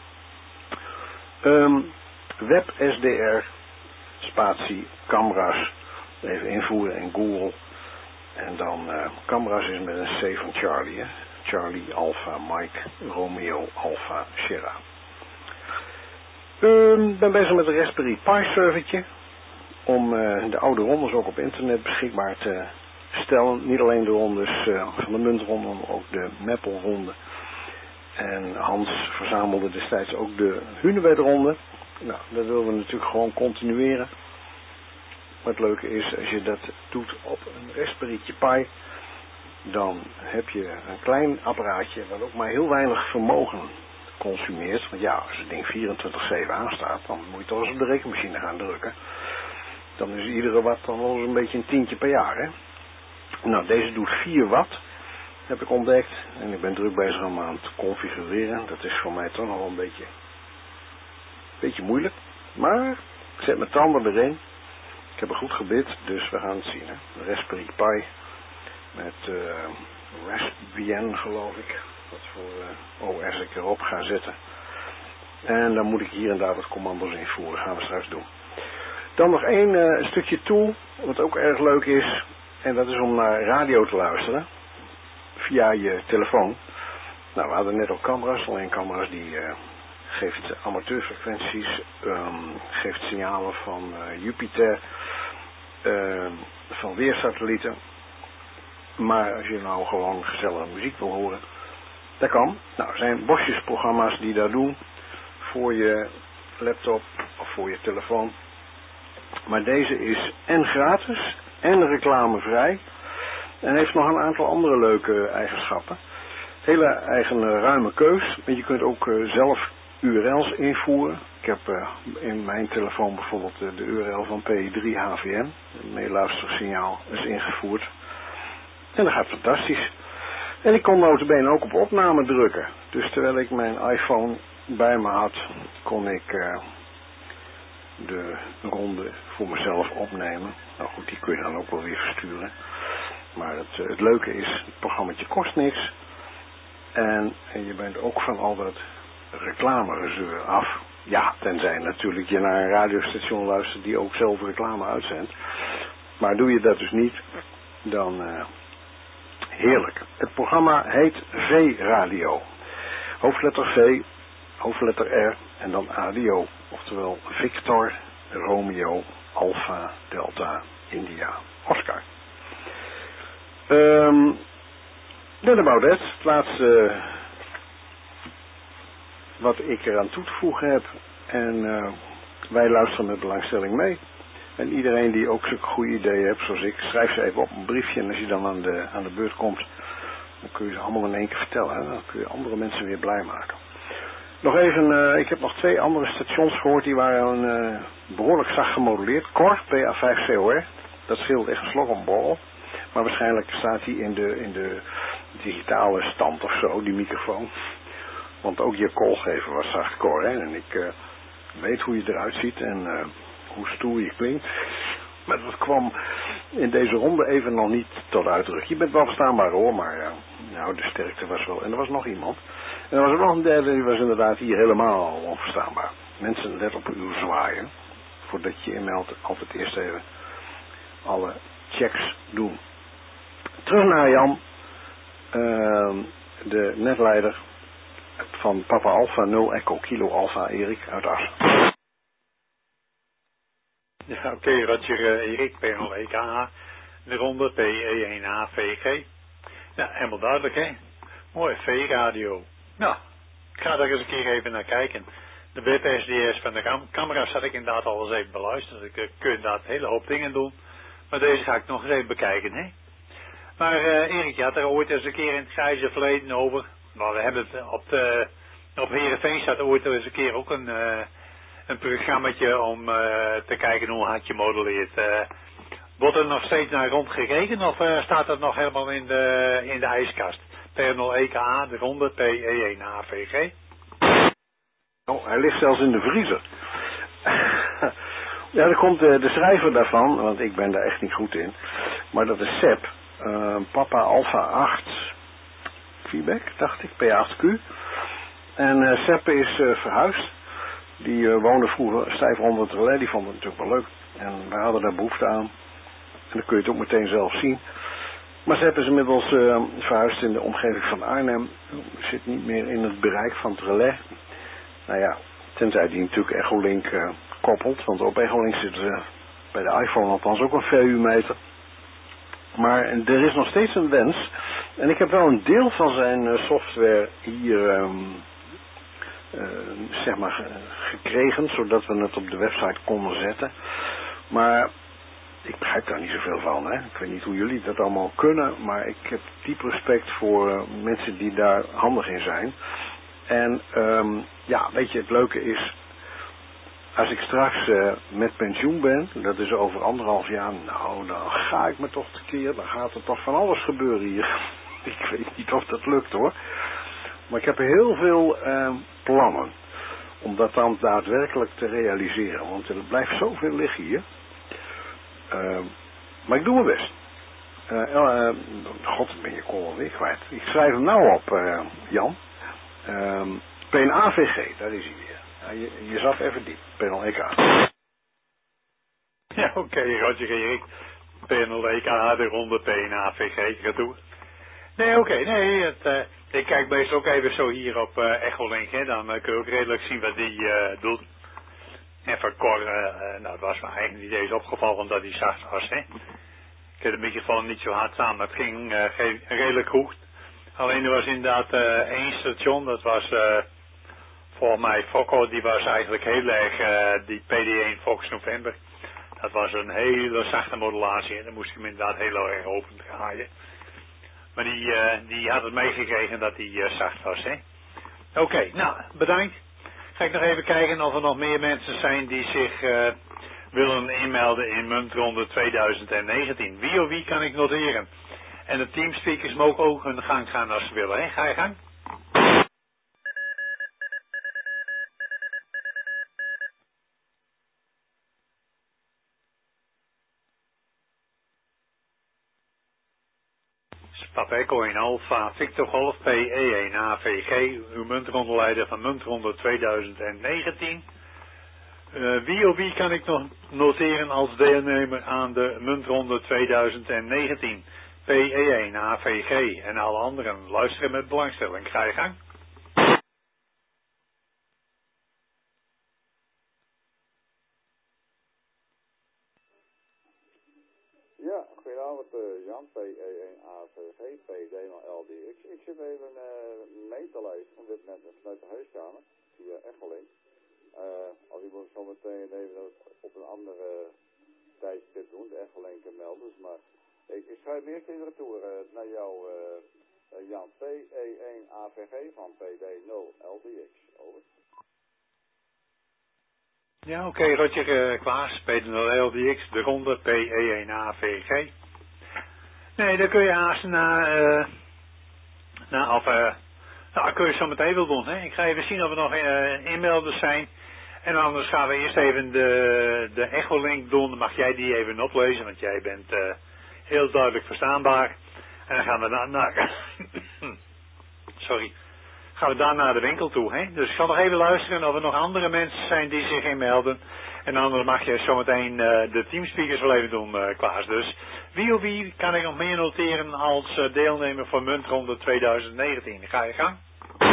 S4: Web SDR, spatie, camera's. Even invoeren in Google. En dan camera's is met een C van Charlie. Hè? Charlie, Alpha, Mike, Romeo, Alpha, Sierra. Ben bezig met een Raspberry Pi servertje. Om de oude rondes ook op internet beschikbaar te stellen. Niet alleen de rondes van de muntronde, maar ook de Maple-ronde. En Hans verzamelde destijds ook de Hunebed-ronde. Nou, dat willen we natuurlijk gewoon continueren. Maar het leuke is, als je dat doet op een Raspberry Pi, dan heb je een klein apparaatje wat ook maar heel weinig vermogen consumeert. Want ja, als het ding 24/7 aanstaat, dan moet je toch eens op de rekenmachine gaan drukken. Dan is iedere watt dan wel eens een beetje een tientje per jaar, hè. Nou, deze doet 4 watt, heb ik ontdekt. En ik ben druk bezig om aan het configureren. Dat is voor mij toch nog wel een beetje moeilijk. Maar ik zet mijn tanden erin. Ik heb er goed gebit, dus we gaan het zien, hè. De Raspberry Pi met Raspbian, geloof ik. Wat voor OS ik erop ga zetten. En dan moet ik hier en daar wat commando's invoeren. Gaan we straks doen. Dan nog één stukje tool, wat ook erg leuk is. En dat is om naar radio te luisteren. Via je telefoon. Nou, we hadden net ook camera's. Alleen camera's die geeft amateurfrequenties. Geeft signalen van Jupiter. Van weersatellieten. Maar als je nou gewoon gezellige muziek wil horen, dat kan. Nou, er zijn bosjesprogramma's die dat doen. Voor je laptop of voor je telefoon. Maar deze is en gratis en reclamevrij. En heeft nog een aantal andere leuke eigenschappen. Hele eigen ruime keus. Want je kunt ook zelf URL's invoeren. Ik heb in mijn telefoon bijvoorbeeld de URL van P3HVM. Een meeluistersignaal is ingevoerd. En dat gaat fantastisch. En ik kon notabene ook op opname drukken. Dus terwijl ik mijn iPhone bij me had, kon ik de ronde voor mezelf opnemen. Nou goed, die kun je dan ook wel weer versturen. Maar het leuke is, het programmaatje kost niks. En je bent ook van al dat reclamerezeur af. Ja, tenzij natuurlijk je naar een radiostation luistert die ook zelf reclame uitzendt. Maar doe je dat dus niet, dan heerlijk. Het programma heet V-Radio. Hoofdletter V, hoofdletter R en dan ADO. Oftewel Victor, Romeo, Alpha, Delta, India, Oscar. Then about that. Het laatste wat ik eraan toe te voegen heb. En wij luisteren met belangstelling mee. En iedereen die ook zulke goede ideeën heeft, zoals ik, schrijf ze even op een briefje. En als je dan aan de beurt komt, dan kun je ze allemaal in één keer vertellen. Hè? Dan kun je andere mensen weer blij maken. Nog even, ik heb nog 2 andere stations gehoord, die waren behoorlijk zacht gemoduleerd. Cor, PA5COR, dat scheelt echt een slok om borrel. Maar waarschijnlijk staat die in de digitale stand of zo, die microfoon. Want ook je koolgever was zacht, Cor, hè? En ik weet hoe je eruit ziet en hoe stoer je klinkt. Maar dat kwam in deze ronde even nog niet tot uitdrukking. Je bent wel verstaanbaar hoor, maar nou, de sterkte was wel. En er was nog iemand. En er was ook nog een derde, die was inderdaad hier helemaal onverstaanbaar. Mensen, let op uw zwaaien. Voordat je inmeldt, altijd eerst even alle checks doen. Terug naar Jan, de netleider van Papa Alpha 0 Echo Kilo Alpha Erik uit Assen.
S1: Ja, oké, Roger Erik, P0 EKH, de ronde PE1A VG. Ja, helemaal duidelijk, hè? Mooi, V-radio. Nou, ik ga daar eens een keer even naar kijken. De WebSDS van de camera's had ik inderdaad al eens even beluisterd. Ik kun inderdaad een hele hoop dingen doen. Maar deze ga ik nog eens even bekijken, hè? Maar Erik, je had er ooit eens een keer in het grijze verleden over. Maar we hebben het op Heerenveen staat ooit eens een keer ook een programmaatje om te kijken hoe hard je modelleert. Wordt er nog steeds naar rond gekeken of staat dat nog helemaal in de ijskast? P0 EKA, de ronde, P1 AVG.
S4: Oh, hij ligt zelfs in de vriezer. Ja, dan komt de schrijver daarvan, want ik ben daar echt niet goed in. Maar dat is Sepp, Papa Alpha 8 feedback, dacht ik, P8Q. En Sepp is verhuisd. Die woonde vroeger stijf onder het relais, die vond het natuurlijk wel leuk. En wij hadden daar behoefte aan. En dan kun je het ook meteen zelf zien. Maar Sepp is inmiddels verhuisd in de omgeving van Arnhem. Zit niet meer in het bereik van het relais. Nou ja, tenzij die natuurlijk Echolink koppelt. Want op Echolink zit bij de iPhone althans ook een VU-meter. Maar er is nog steeds een wens. En ik heb wel een deel van zijn software hier zeg maar gekregen. Zodat we het op de website konden zetten. Maar ik begrijp daar niet zoveel van. Hè? Ik weet niet hoe jullie dat allemaal kunnen. Maar ik heb diep respect voor mensen die daar handig in zijn. En ja, weet je, het leuke is, als ik straks met pensioen ben, dat is over 1,5 jaar, nou, dan ga ik me toch tekeer, dan gaat er toch van alles gebeuren hier. Ik weet niet of dat lukt hoor. Maar ik heb heel veel plannen om dat dan daadwerkelijk te realiseren, want er blijft zoveel liggen hier. Maar ik doe mijn best. God, ben je kolom weer kwijt. Ik schrijf hem nou op, Jan. P1AVG, daar is hij weer. Ja, je zat even diep. P0 EK.
S1: Ja, oké, Roger Erik. P0 EK, de ronde P1AVG, gaat toe. Nee, oké, nee, ik kijk meestal ook even zo hier op Echolink, hè, dan kun je ook redelijk zien wat die doet. En voor Cor, nou, het was me eigenlijk niet eens opgevallen dat hij zacht was, hè. Ik heb de microfoon niet zo hard aan, maar het ging redelijk goed. Alleen er was inderdaad 1 station, dat was volgens mij Fokko, die was eigenlijk heel erg, die PD1 Fox November. Dat was een hele zachte modulatie en dan moest ik hem inderdaad heel erg open draaien. Maar die had het meegekregen dat hij zacht was, hè. Oké, nou, bedankt. Ga ik nog even kijken of er nog meer mensen zijn die zich willen inmelden in Muntronde 2019. Wie of wie kan ik noteren? En de teamspeakers mogen ook hun gang gaan als ze willen, hè? Ga je gang? Papa Echo in Alpha, Victor Golf, PE1 AVG, uw muntrondeleider van Muntronde 2019. Wie of wie kan ik nog noteren als deelnemer aan de Muntronde 2019? PE1 AVG en alle anderen luisteren met belangstelling. Ga je gang.
S11: Ja, goedenavond Jan, PE1 AVG, PD0LDX. Ik zit even mee te lezen op dit moment vanuit de huiskamer, via Echolink. Als ik moet zo meteen even op een andere tijdstip doen, de Echolink melders, maar ik schrijf meer keer retour naar jou Jan, PE1 AVG van PD0LDX, over.
S1: Ja, oké, Roger Klaas, PD0LDX, de ronde PE1 AVG. Nee, dan kun je haast nou, kun je zo meteen wel doen, hè. Ik ga even zien of er nog inmelders zijn. En anders gaan we eerst even de Echolink doen. Dan mag jij die even oplezen, want jij bent heel duidelijk verstaanbaar. En dan gaan we gaan we daar naar de winkel toe, hè. Dus ik zal nog even luisteren of er nog andere mensen zijn die zich inmelden. En anders mag je zometeen de teamspeakers wel even doen, Klaas. Dus wie of wie kan ik nog meer noteren als deelnemer voor Muntronde 2019? Ga je gang.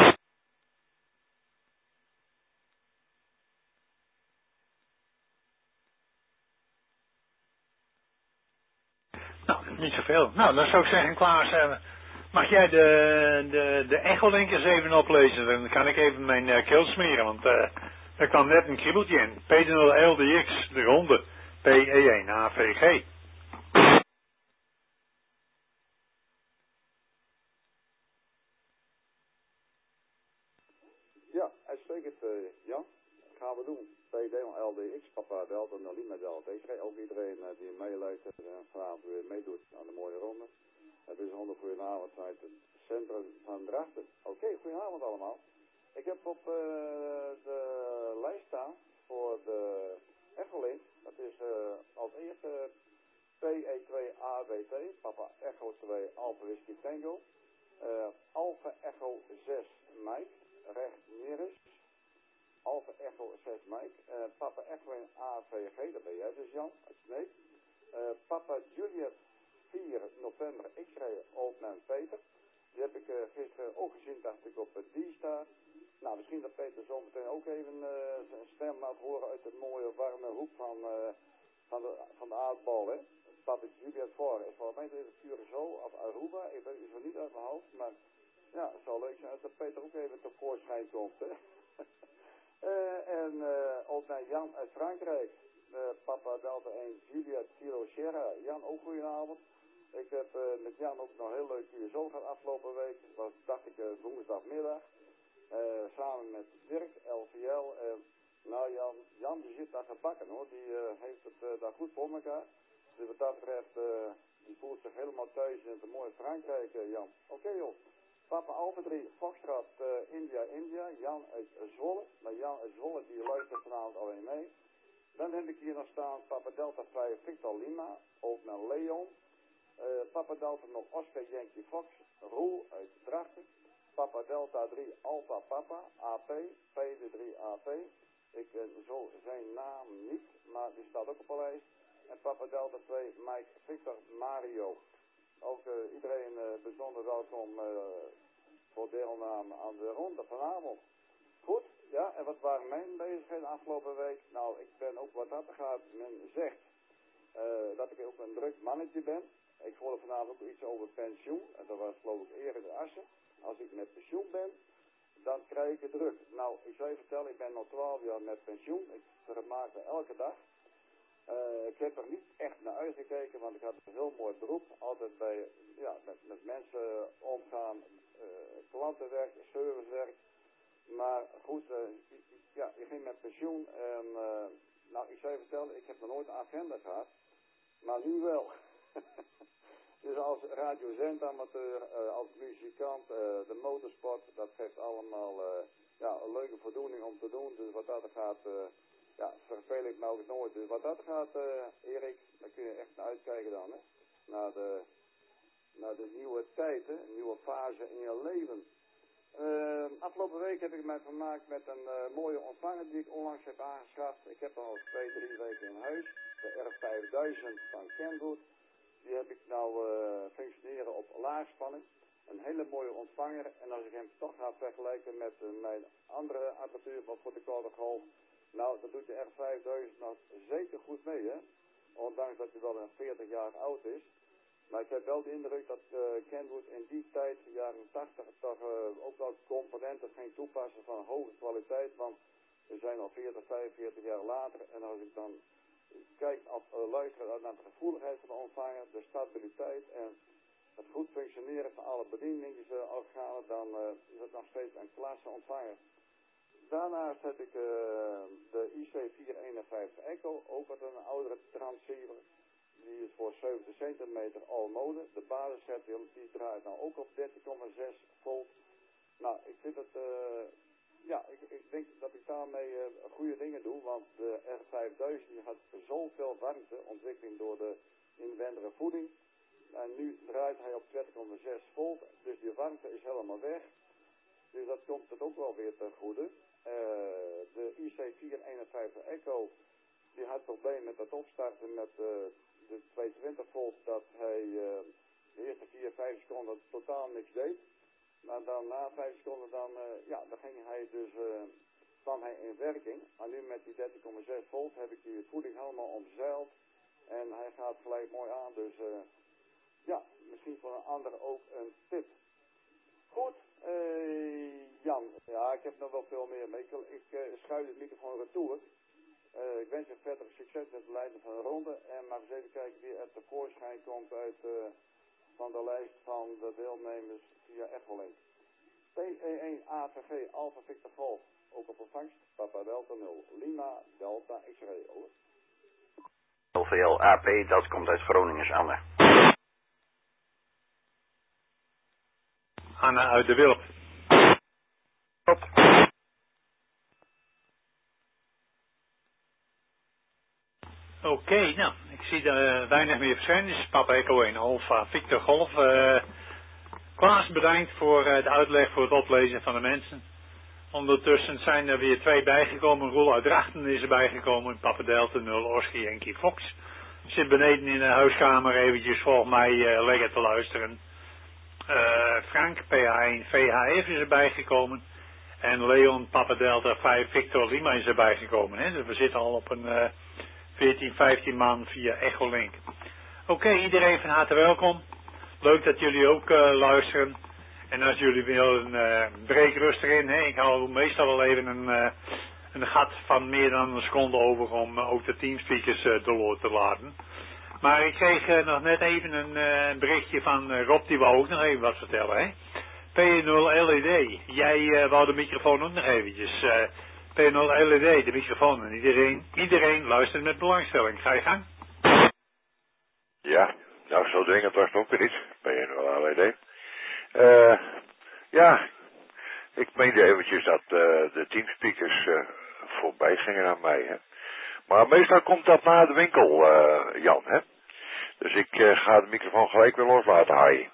S1: Nou, niet zoveel. Nou, dan zou ik zeggen, Klaas, mag jij de Echolink eens even oplezen? Dan kan ik even mijn keel smeren, want er kwam net een kriebeltje in. P0LDX, de ronde, PE1 AVG.
S11: uitstekend, Jan. Gaan we doen. PD LDX, Papa Delta, Lima Delta. Ik schrijf ook iedereen die meeluistert en vanavond weer meedoet aan de mooie ronde. Het is een bijzonder goedenavond vanuit het centrum van Drachten. Oké, goedenavond allemaal. Ik heb op de lijst staan voor de Echolink. Dat is als eerste PE2AWT, Papa Echo 2 Alpha Whisky Tango. Alpha Echo 6 Mike, recht Neris. Alpha Echo 6 Mike. Papa Echo 1 AVG, dat ben jij dus Jan, uit Sneek. Papa Juliet 4 november X-ray Oldman Peter. Die heb ik gisteren ook gezien, dacht ik, op die staat. Nou, misschien dat Peter zo meteen ook even zijn stem laat horen uit het mooie warme hoek van de aardbol, hè. Papa Juliet 4 is volgens mij het Curaçao of Aruba, ik weet het niet uit mijn hoofd, maar ja, het zou leuk zijn dat Peter ook even tevoorschijn komt, hè. En ook naar Jan uit Frankrijk. Papa Delta 1 Juliet Kilo Sierra. Jan, ook goedenavond. Ik heb met Jan ook nog heel leuk Curaçao gehad afgelopen week. Dat was, dacht ik, woensdagmiddag. Samen met Dirk, LVL. Nou Jan die zit daar gebakken hoor. Die heeft het daar goed voor elkaar. Dus wat dat betreft, die voelt zich helemaal thuis in het mooie Frankrijk, Jan. Oké, joh. Papa Alpha 3, Foxtrot, India, Jan uit Zwolle. Maar Jan uit Zwolle, die luistert vanavond alleen mee. Dan heb ik hier nog staan Papa Delta 5, Victor Lima, ook naar Leon. Papa Delta nog Oscar Yankee Fox, Roel uit Drachten. Papa Delta 3, Alpha Papa, AP, PD3 AP. Ik ken zo zijn naam niet, maar die staat ook op de lijst. En Papa Delta 2, Mike Victor Mario. Ook iedereen bijzonder welkom voor deelname aan de ronde vanavond. Goed, ja, en wat waren mijn bezigheden afgelopen week? Nou, ik ben ook wat dat gaat, men zegt dat ik ook een druk mannetje ben. Ik hoorde vanavond ook iets over pensioen, en dat was geloof ik eerder de Assen. Als ik met pensioen ben, dan krijg ik het druk. Nou, ik zou je vertellen, ik ben al 12 jaar met pensioen, ik vermaak me elke dag. Ik heb er niet echt naar uitgekeken, want ik had een heel mooi beroep. Altijd met mensen omgaan, klantenwerk, servicewerk. Maar goed, ik ging met pensioen en nou, ik zou je vertellen, ik heb nog nooit een agenda gehad. Maar nu wel. Dus als radiozendamateur, als muzikant, de motorsport, dat geeft allemaal een leuke voldoening om te doen. Dus wat dat gaat... verveel ik me ook nooit. Dus wat dat gaat, Erik, daar kun je echt naar uitkijken dan, hè. Naar de nieuwe tijd, hè. Een nieuwe fase in je leven. Afgelopen week heb ik mij vermaakt met een mooie ontvanger die ik onlangs heb aangeschaft. Ik heb al 2-3 weken in huis. De R5000 van Kenwood. Die heb ik nou functioneren op laagspanning. Een hele mooie ontvanger. En als ik hem toch ga vergelijken met mijn andere apparatuur van voor de koude golf. Nou, dat doet de R5000 nog zeker goed mee, hè. Ondanks dat hij wel een 40 jaar oud is. Maar ik heb wel de indruk dat Kenwood in die tijd, de jaren 80, toch ook wel componenten ging toepassen van hoge kwaliteit. Want we zijn al 40, 45 jaar later. En als ik dan kijk, luister naar de gevoeligheid van de ontvanger, de stabiliteit en het goed functioneren van alle bedieningsorganen, dan is het nog steeds een klasse ontvanger. Daarnaast heb ik de IC451 Echo, ook met een oudere transceiver. Die is voor 70 centimeter all mode. De basisset die draait nou ook op 13,6 volt. Nou, ik vind het, ik denk dat ik daarmee goede dingen doe. Want de R5000 die had zoveel warmteontwikkeling door de inwendige voeding. En nu draait hij op 20,6 volt. Dus die warmte is helemaal weg. Dus dat komt het ook wel weer ten goede. De IC451 Echo, die had problemen met het opstarten met de 220 volt, dat hij de eerste 4-5 seconden totaal niks deed. Maar dan na 5 seconden dan ging hij dus, kwam hij in werking. En nu met die 13,6 volt heb ik die voeding helemaal omzeild. En hij gaat gelijk mooi aan, dus misschien voor een ander ook een tip. Goed, Jan, ja, ik heb nog wel veel meer, maar ik schuif de microfoon retour. Ik wens je verder succes met het leiden van de ronde en maar eens even kijken wie er tevoorschijn komt uit van de lijst van de deelnemers via Echolink. PE1 AVG Alpha Victor Golf, ook op ontvangst. Papa Delta 0, Lima Delta X-ray, over.
S12: LVL AP, dat komt uit Groningen, Anne.
S1: Anne uit de Wilp.
S12: Op.
S1: Oké, nou, ik zie er weinig meer verschijnen. Dus Papa Echo 1 Alpha Victor Golf. Klaas, bedankt voor de uitleg, voor het oplezen van de mensen. Ondertussen zijn er weer 2 bijgekomen. Roel uit Drachten is erbij gekomen. Papa Delta 0, Oski en Kie Fox. Zit beneden in de huiskamer eventjes volgens mij lekker te luisteren. Frank, PH1, VHF is erbij gekomen. En Leon, Papa Delta 5, Victor Lima is erbij gekomen. Hè? Dus we zitten al op een 14, 15 man via Echolink. Oké, iedereen van harte welkom. Leuk dat jullie ook luisteren. En als jullie willen, breek rust erin. Hè? Ik hou meestal wel even een gat van meer dan een seconde over om ook de teamspeakers te laden. Maar ik kreeg nog net even een berichtje van Rob, die wou ook nog even wat vertellen. Hè? P0 LED, jij wou de microfoon ook nog eventjes. P0 LED, de microfoon. En iedereen luistert met belangstelling. Ga je gang?
S9: Ja, nou zo dringend was het ook weer niet. P0 LED. Ja, ik meende eventjes dat de teamspeakers voorbij gingen aan mij. Hè. Maar meestal komt dat na de winkel, Jan. Hè. Dus ik ga de microfoon gelijk weer los laten haaien.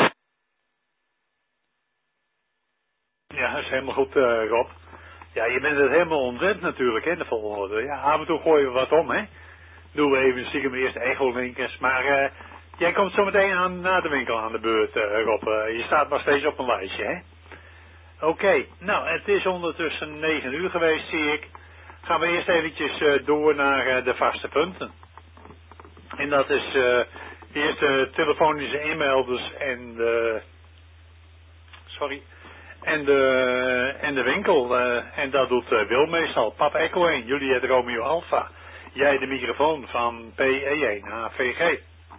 S1: Ja, dat is helemaal goed, Rob. Ja, je bent het helemaal ontzet natuurlijk, hè, de volgorde. Ja, af en toe gooien we wat om, hè. Doen we even stiekem eerst Echolink. Maar jij komt zo meteen na de winkel aan de beurt, Rob. Je staat nog steeds op een lijstje, hè. Oké, nou, het is ondertussen 9 uur geweest, zie ik. Gaan we eerst eventjes door naar de vaste punten. En dat is eerst de telefonische e-mailders en de... Sorry... En de winkel, en dat doet Wil meestal. Papa Echo 1, Juliet Romeo Alpha. Jij de microfoon van PE1, AVG.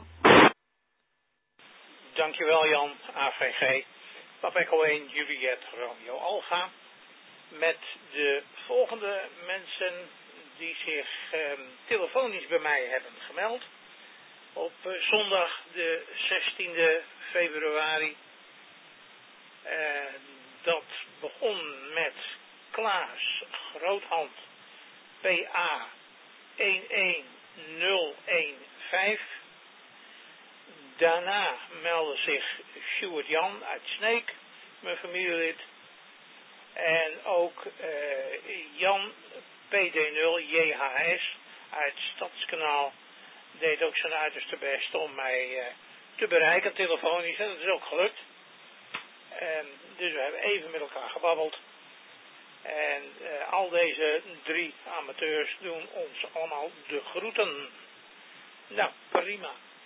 S2: Dankjewel Jan, AVG. Papa Echo 1, Juliet Romeo Alpha. Met de volgende mensen die zich telefonisch bij mij hebben gemeld. Op zondag de 16e februari. Dat begon met Klaas Groothand, PA 11015. Daarna meldde zich Sjoerd Jan uit Sneek, mijn familielid. En ook Jan PD0 JHS uit Stadskanaal deed ook zijn uiterste best om mij te bereiken telefonisch. En dat is ook gelukt. Dus we hebben even met elkaar gebabbeld. En al deze 3 amateurs doen ons allemaal de groeten. Nou, prima.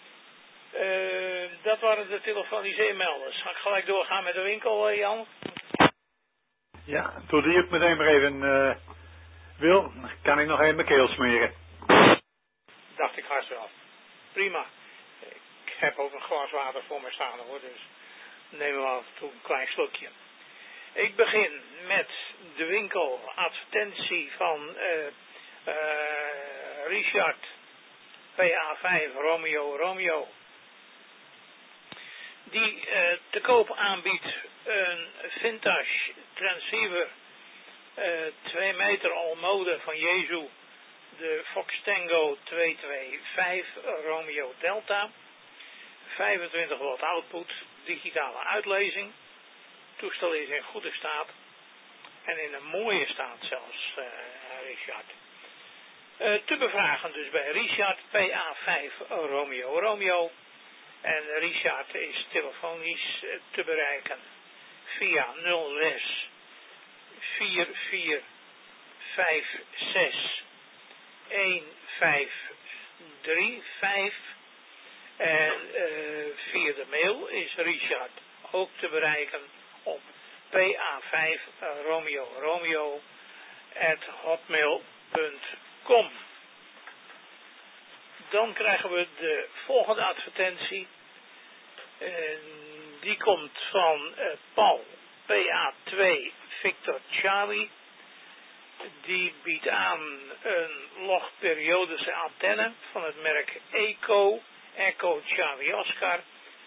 S2: Dat waren de telefonische e-melders. Ga ik gelijk doorgaan met de winkel, Jan?
S1: Ja, doe die ook meteen maar even. Wil, kan ik nog even mijn keel smeren?
S2: Dacht ik haast wel. Prima. Ik heb ook een glas water voor me staan hoor, dus nemen we af en toe een klein slokje. Ik begin met de winkel advertentie van Richard PA5 Romeo. Die te koop aanbiedt een vintage transceiver 2 meter Almode van Jezu. De Fox Tango 225 Romeo Delta. 25 watt output, digitale uitlezing. Het toestel is in goede staat. En in een mooie staat zelfs, Richard. Te bevragen dus bij Richard PA5 Romeo. En Richard is telefonisch te bereiken via 06 44 56 1535. En via de mail is Richard ook te bereiken op pa5 romeo@hotmail.com. Dan krijgen we de volgende advertentie. Die komt van Paul, PA2 Victor Charlie. Die biedt aan een logperiodische antenne van het merk Echo Charlie Oscar,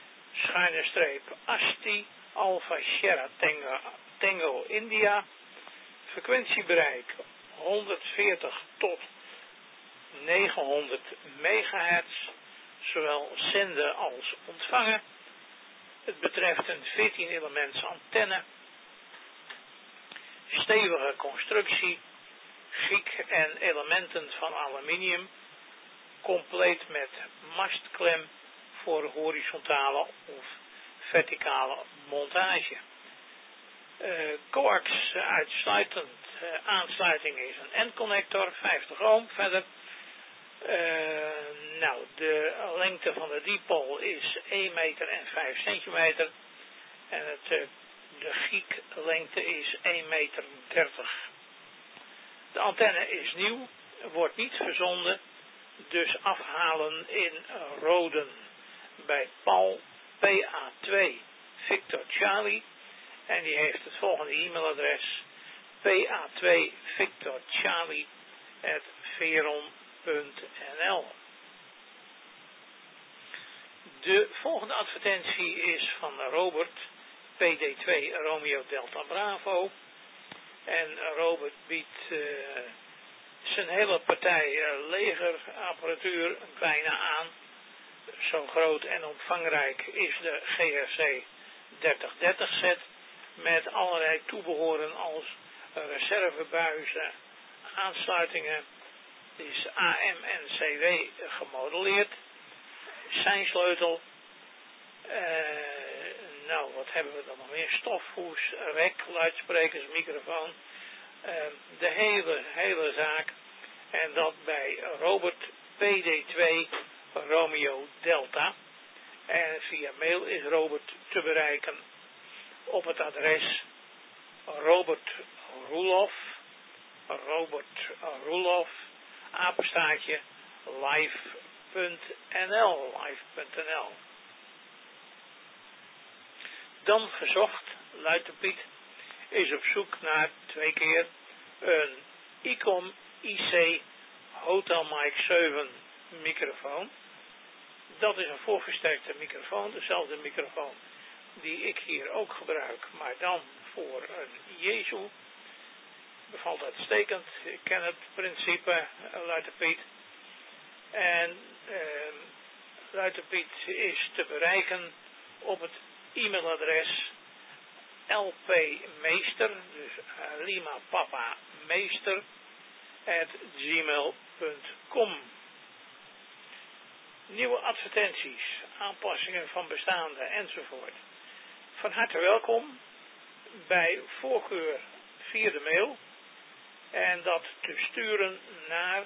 S2: _ASTI, Alpha Sierra Tango India, frequentiebereik 140 tot 900 megahertz, zowel zenden als ontvangen. Het betreft een 14 elements antenne, stevige constructie, giek en elementen van aluminium, compleet met mastklem voor horizontale of verticale montage. Coax aansluiting is een N-connector, 50 ohm verder. De lengte van de dipol is 1 meter en 5 centimeter. En de gieklengte is 1 meter 30. De antenne is nieuw, wordt niet verzonden, dus afhalen in Roden bij Paul PA2 Victor Charlie. En die heeft het volgende e-mailadres: pa2victorcharlie@veron.nl. De volgende advertentie is van Robert, PD2 Romeo Delta Bravo. En Robert biedt zijn hele partij legerapparatuur bijna aan. Zo groot en omvangrijk is de GRC 3030 set met allerlei toebehoren als reservebuizen, aansluitingen. Is AM en CW gemodelleerd. Zijn sleutel. Wat hebben we dan nog meer? Stofhoes, rek, luidsprekers, microfoon. De hele zaak. En dat bij Robert PD2 Romeo Delta. En via mail is Robert te bereiken op het adres Robert Roelof, apenstaartje, live.nl. Dan gezocht, luidt de Piet, is op zoek naar 2 keer een ICOM IC Hotel Mic 7 microfoon. Dat is een voorversterkte microfoon, dezelfde microfoon die ik hier ook gebruik, maar dan voor een Jezu. Bevalt uitstekend, ik ken het principe, luidt de Piet. En luidt de Piet is te bereiken op het e-mailadres lpmeester, dus Lima Papa Meester, @gmail.com. Nieuwe advertenties, aanpassingen van bestaande enzovoort. Van harte welkom, bij voorkeur via de mail. En dat te sturen naar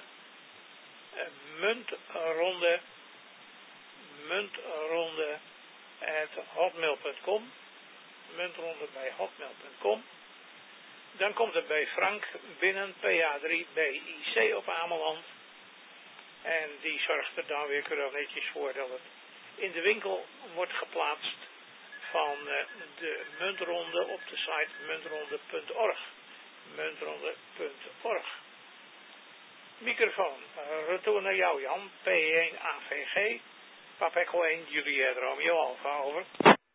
S2: muntronde@hotmail.com. Muntronde bij hotmail.com. Dan komt het bij Frank binnen, PA3 BIC op Ameland. En die zorgt er dan weer keurig netjes voor dat het in de winkel wordt geplaatst van de muntronde op de site muntronde.org. Muntronde.org. Microfoon, retour naar jou Jan, P1 AVG, Papa Echo 1 Juliet Romeo Alpha, over.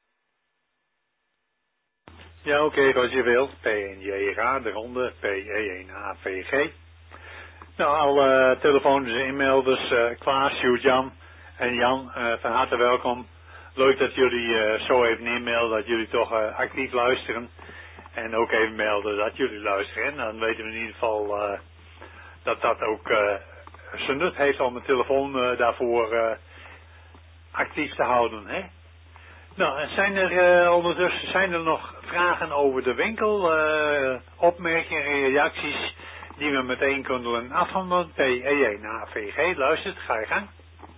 S1: Ja, oké, zoals je wilt. P1JH, de ronde, PE1 AVG. Nou, alle telefonische inmelders, Klaas, Sjoerd-Jan en Jan, van harte welkom. Leuk dat jullie zo even inmelden, dat jullie toch actief luisteren. En ook even melden dat jullie luisteren. En dan weten we in ieder geval dat dat ook zijn nut heeft om de telefoon daarvoor actief te houden. Hè? Nou, en ondertussen zijn er nog vragen over de winkel, opmerkingen, reacties die we meteen kunnen afhandelen. PE1 AVG, luistert, ga je gang.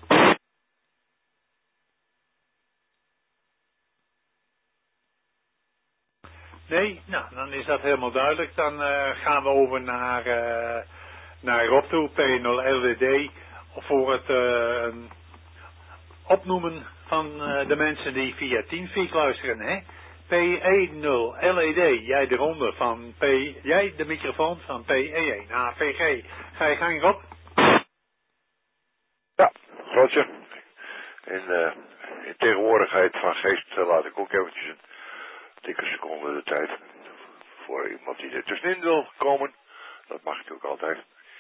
S1: Nee, nou, dan is dat helemaal duidelijk. Dan gaan we over naar Rob toe, P0LDD, voor het opnoemen van de mensen die via Teamspeak luisteren, hè. PE0 LED. Jij de ronde van P. Jij de microfoon van PE1 AVG. Ga je gang, Rob?
S9: Ja, grootje. In tegenwoordigheid van geest laat ik ook eventjes een dikke seconde de tijd voor iemand die er tussenin wil komen. Dat mag natuurlijk altijd.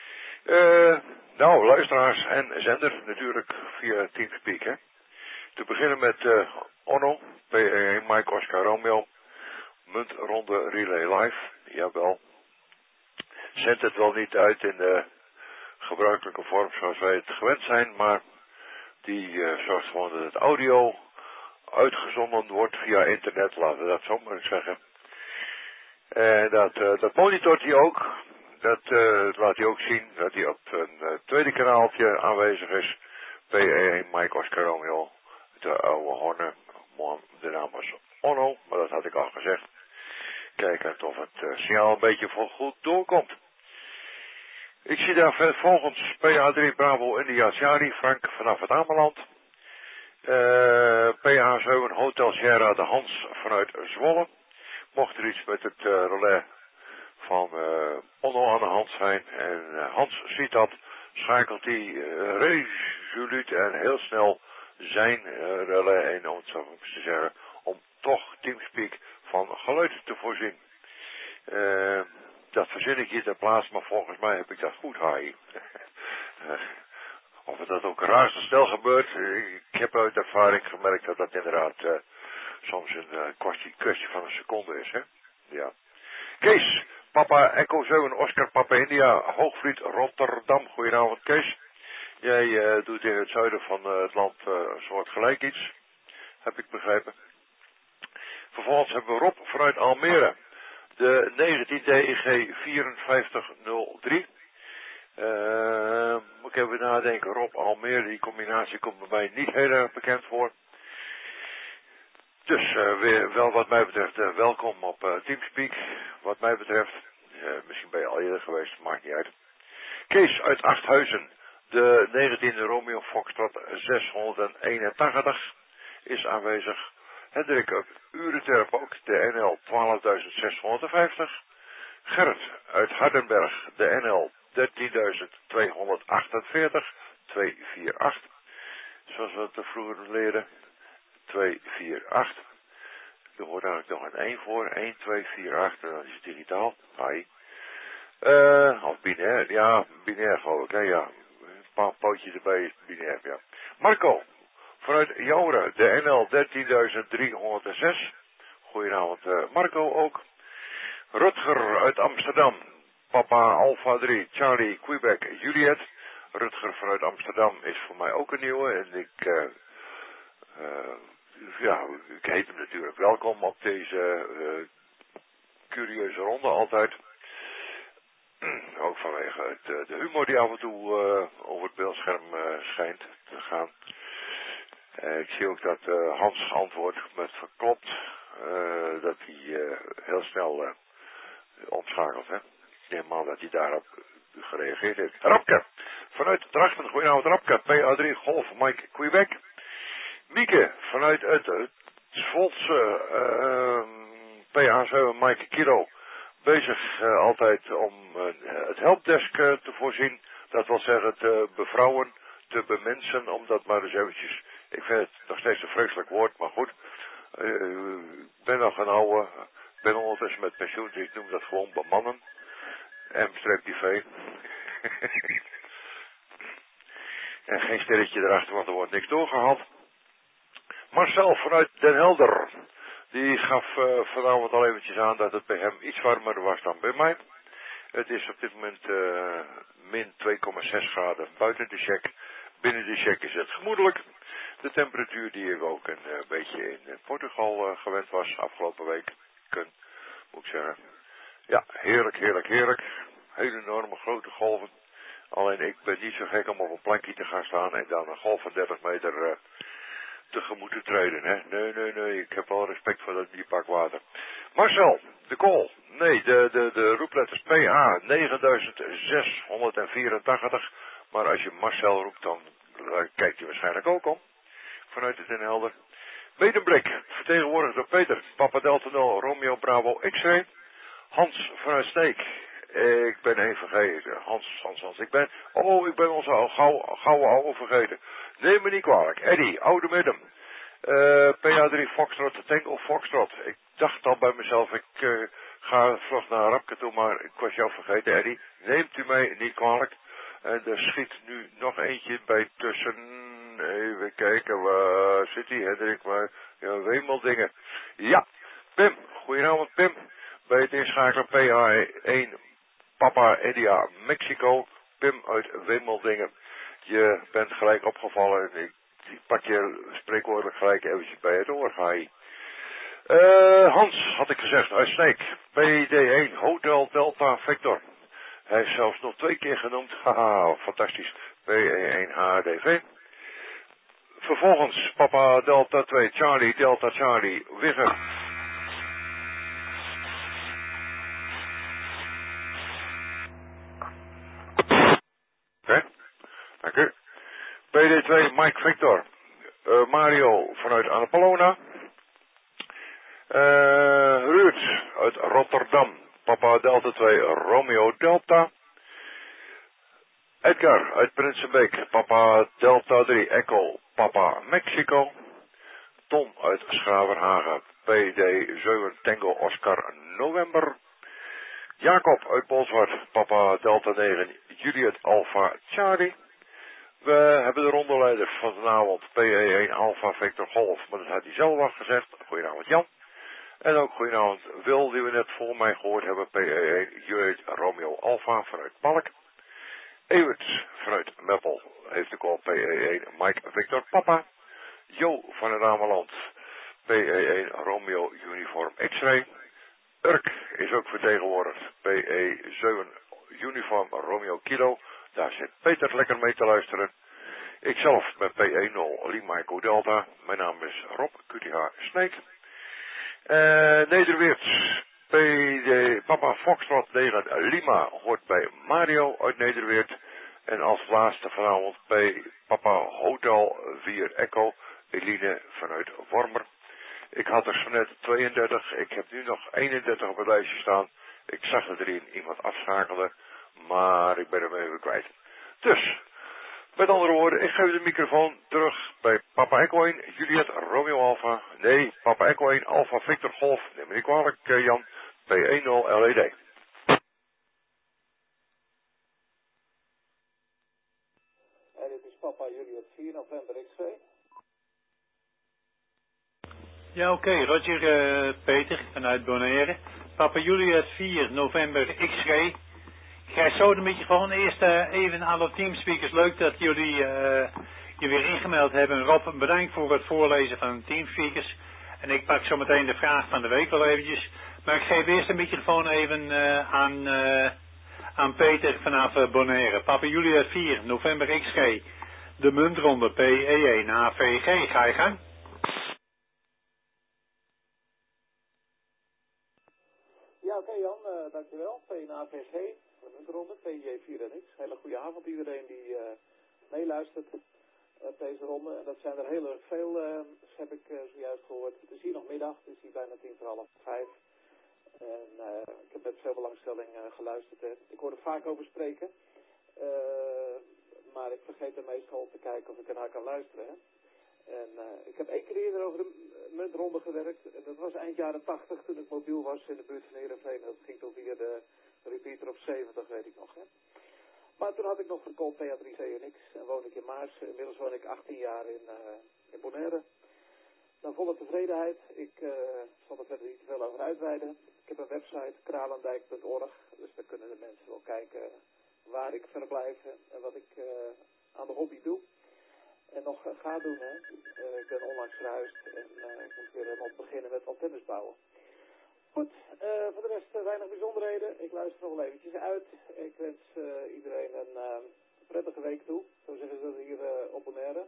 S9: Nou, luisteraars en zender natuurlijk via Teamspeak, hè. Te beginnen met Onno, PE1 Mike Oscar Romeo, muntronde Relay Live, jawel. Zendt het wel niet uit in de gebruikelijke vorm zoals wij het gewend zijn, maar die zorgt gewoon dat het audio uitgezonden wordt via internet, laten we dat zo maar eens zeggen. En dat monitort hij ook. Dat laat hij ook zien dat hij op een tweede kanaaltje aanwezig is. PE1 Mike Oscar Romeo. De oude Horne. De naam was Onno, maar dat had ik al gezegd. Kijken of het signaal een beetje goed doorkomt. Ik zie daar volgens PA3 Bravo India Charlie Frank vanaf het Ameland. PA7 Hotel Sierra de Hans vanuit Zwolle. Mocht er iets met het relais van Onno aan de hand zijn en Hans ziet dat, schakelt hij resoluut en heel snel zijn relais in, om het zo te zeggen, om toch Teamspeak van geluid te voorzien. Dat verzin ik hier ter plaatse, maar volgens mij heb ik dat goed, Hai. Of het dat ook razendsnel gebeurt, ik heb uit ervaring gemerkt dat dat inderdaad soms een kwestie van een seconde is, hè? Ja. Kees, Papa Echo 7, Oscar Papa India, Hoogvliet, Rotterdam. Goedenavond, Kees. Jij doet in het zuiden van het land een soort gelijk iets, heb ik begrepen. Vervolgens hebben we Rob vanuit Almere, de 19 DEG 5403. Moet ik even nadenken, Rob Almere, die combinatie komt bij mij niet heel erg bekend voor. Dus weer wel wat mij betreft welkom op Teamspeak. Wat mij betreft, misschien ben je al eerder geweest, maakt niet uit. Kees uit Achthuizen, de 19e Romeo Foxtrot 681 is aanwezig. Hendrik Urenterp ook, de NL 12650. Gert uit Hardenberg, de NL 13248, 248. Zoals we het vroeger leerden. 248. Er hoort eigenlijk nog een 1 voor. 1, 2, 4, 8. En dan is het digitaal. Hai. Of binair. Ja, binair geloof ik. Hè? Ja. Een paar pootjes erbij is binair. Ja. Marco. Vanuit Joure. De NL 13306. Goedenavond Marco ook. Rutger uit Amsterdam. Papa Alpha 3. Charlie Quebec Juliet. Rutger vanuit Amsterdam is voor mij ook een nieuwe. En ik heet hem natuurlijk welkom op deze curieuze ronde altijd. Ook vanwege de humor die af en toe over het beeldscherm schijnt te gaan. Ik zie ook dat Hans antwoord met verklopt dat hij heel snel omschakelt. Hè? Ik neem aan dat hij daarop gereageerd heeft. Rapke, vanuit Drachten, goedenavond Rapke, PA3 Golf Mike Quebec. Mieke, vanuit het Zwoldse PH7 Mike Kilo, bezig altijd om het helpdesk te voorzien. Dat wil zeggen te bevrouwen, te bemensen, om dat maar eens eventjes, ik vind het nog steeds een vreselijk woord, maar goed. Ik ben nog een oude, ik ben ondertussen met pensioen, dus ik noem dat gewoon bemannen. M-V. En geen sterretje erachter, want er wordt niks doorgehaald. Marcel vanuit Den Helder, die gaf vanavond al eventjes aan dat het bij hem iets warmer was dan bij mij. Het is op dit moment min 2,6 graden buiten de check. Binnen de check is het gemoedelijk. De temperatuur die ik ook een beetje in Portugal gewend was afgelopen week, moet ik zeggen. Ja, heerlijk, heerlijk, heerlijk. Hele enorme grote golven. Alleen ik ben niet zo gek om op een plankje te gaan staan en dan een golf van 30 meter tegemoet te treden. Hè? Nee, ik heb wel respect voor die pak water. Marcel, de call. Nee, de roepletters PA 9684. Maar als je Marcel roept, dan kijkt hij waarschijnlijk ook om. Vanuit het Den Helder. Medemblik, vertegenwoordigd door Peter, Papa Delta 0, Romeo Bravo X-ray. Hans vanuit Sneek. Ik ben één vergeten. Hans. Ik ben onze gouden oude vergeten. Neem me niet kwalijk. Eddie, Oude Midden. PA3 Foxtrot, Tango Foxtrot. Ik dacht al bij mezelf, ik ga vlug naar Rapke toe, maar ik was jou vergeten, Eddie. Neemt u mij niet kwalijk. En er schiet nu nog eentje bij tussen. Even kijken, waar zit die, Hendrik? Maar, ja, Wemeldingen. Ja, Pim. Goedenavond, Pim. Bij het inschakelen PH1 Papa Edia Mexico. Pim uit Wemeldingen. Je bent gelijk opgevallen. Ik pak je spreekwoordelijk gelijk eventjes bij het oor. Hans, had ik gezegd, uit Sneek. PD1 Hotel Delta Victor. Hij is zelfs nog 2 keer genoemd. Haha, fantastisch. PE1 HDV. Vervolgens Papa Delta 2 Charlie Delta Charlie Wigger. Oké, dank u. PD2 Mike Victor. Mario vanuit Annapolona. Ruud uit Rotterdam. Papa Delta 2 Romeo Delta. Edgar uit Prinsenbeek. Papa Delta 3 Echo Papa Mexico. Tom uit Schraverhagen. PD7 Tango Oscar November. Jacob uit Bolsward. Papa Delta 9 Juliet Alpha Charlie. We hebben de rondeleider van vanavond PE1 Alpha Victor Golf. Maar dat had hij zelf al gezegd. Goedenavond Jan. En ook goedenavond Wil, die we net voor mij gehoord hebben. PE1 Juliet Romeo Alpha vanuit Balk. Evert vanuit Meppel heeft de call PE1 Mike Victor Papa. Jo van het Ameland PE1 Romeo Uniform X-ray. Urk is ook vertegenwoordigd PE7 Uniform Romeo Kilo. Daar zit Peter lekker mee te luisteren. Ikzelf met PE0 Lima Echo Delta. Mijn naam is Rob QTH Sneek. Nederweert PD Papa Foxtrot 9 Lima hoort bij Mario uit Nederweert. En als laatste vanavond Papa Hotel 4 Echo Eline vanuit Wormer. Ik had er zo net 32, ik heb nu nog 31 op het lijstje staan. Ik zag er erin iemand afschakelen, maar ik ben hem even kwijt. Dus, met andere woorden, ik geef de microfoon terug bij Papa Echo 1, Juliet Romeo Alpha. Nee, Papa Echo 1, Alpha Victor Golf. Neem me niet kwalijk, Jan. P10 LED.
S11: En dit is Papa Juliet 4 November X2.
S1: Ja, oké. Roger Peter vanuit Bonaire. Papa Juliet 4 November X-G. Ik ga zo de microfoon eerst even aan de teamspeakers. Leuk dat jullie je weer ingemeld hebben. Rob, bedankt voor het voorlezen van de teamspeakers. En ik pak zo meteen de vraag van de week wel eventjes. Maar ik geef eerst de microfoon even aan Peter vanaf Bonaire. Papa Juliet 4 November XG. De muntronde PE1 AVG. Ga je gang.
S11: Ja, oké Jan, dankjewel. P1 AVG, de muntronde, PJ4 en X. Hele goede avond iedereen die meeluistert op deze ronde. En dat zijn er heel erg veel, heb ik zojuist gehoord. Het is hier nog middag, het is hier bijna 5:10. En ik heb met veel belangstelling geluisterd. Hè. Ik hoor er vaak over spreken. Maar ik vergeet er meestal op te kijken of ik ernaar kan luisteren. Hè. En ik heb 1 keer eerder over de muntronde gewerkt. Dat was eind jaren 80 toen ik mobiel was in de buurt van Heerenveen. Dat ging toen via de repeater op 70, weet ik nog. Hè. Maar toen had ik nog gekocht PA3 CNX en woon ik in Maars. Inmiddels woon ik 18 jaar in Bonaire. Dan volle tevredenheid. Ik zal er verder niet te veel over uitweiden. Ik heb een website, kralendijk.org. Dus daar kunnen de mensen wel kijken waar ik verblijf en wat ik aan de hobby doe. En nog ga doen, hè. Ik ben onlangs verhuisd en ik moet weer helemaal beginnen met antennes bouwen. Goed, voor de rest weinig bijzonderheden. Ik luister nog wel eventjes uit. Ik wens iedereen een prettige week toe. Zo zeggen ze dat hier op Bonaire.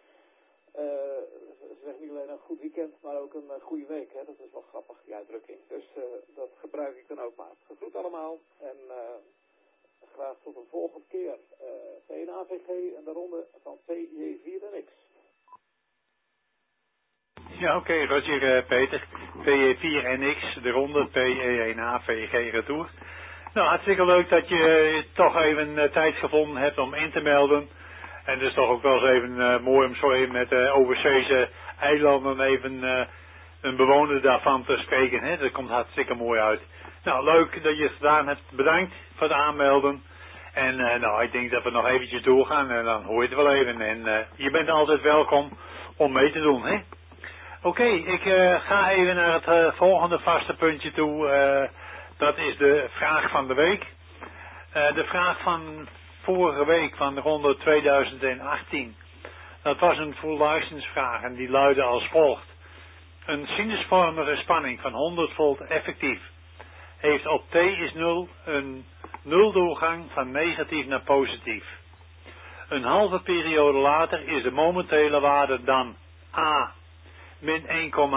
S11: Ze zeggen niet alleen een goed weekend, maar ook een goede week. Hè? Dat is wel grappig, die uitdrukking. Dus dat gebruik ik dan ook maar. Gegroet allemaal en graag tot een volgende keer. PN AVG en de ronde van PJ4 en X.
S1: Ja, oké, Roger, Peter. PE4NX, de ronde, PE1AVG retour. Nou, hartstikke leuk dat je toch even tijd gevonden hebt om in te melden. En het is toch ook wel eens even mooi om zo even met overzeese eilanden even een bewoner daarvan te spreken. Hè? Dat komt hartstikke mooi uit. Nou, leuk dat je het gedaan hebt. Bedankt voor het aanmelden. En nou, ik denk dat we nog eventjes doorgaan en dan hoor je het wel even. En je bent altijd welkom om mee te doen, hè? Oké, ik ga even naar het volgende vaste puntje toe. Dat is de vraag van de week. De vraag van vorige week van de ronde 2018. Dat was een full license vraag en die luidde als volgt. Een sinusvormige spanning van 100 volt effectief heeft op T is 0 een nuldoorgang van negatief naar positief. Een halve periode later is de momentele waarde dan A min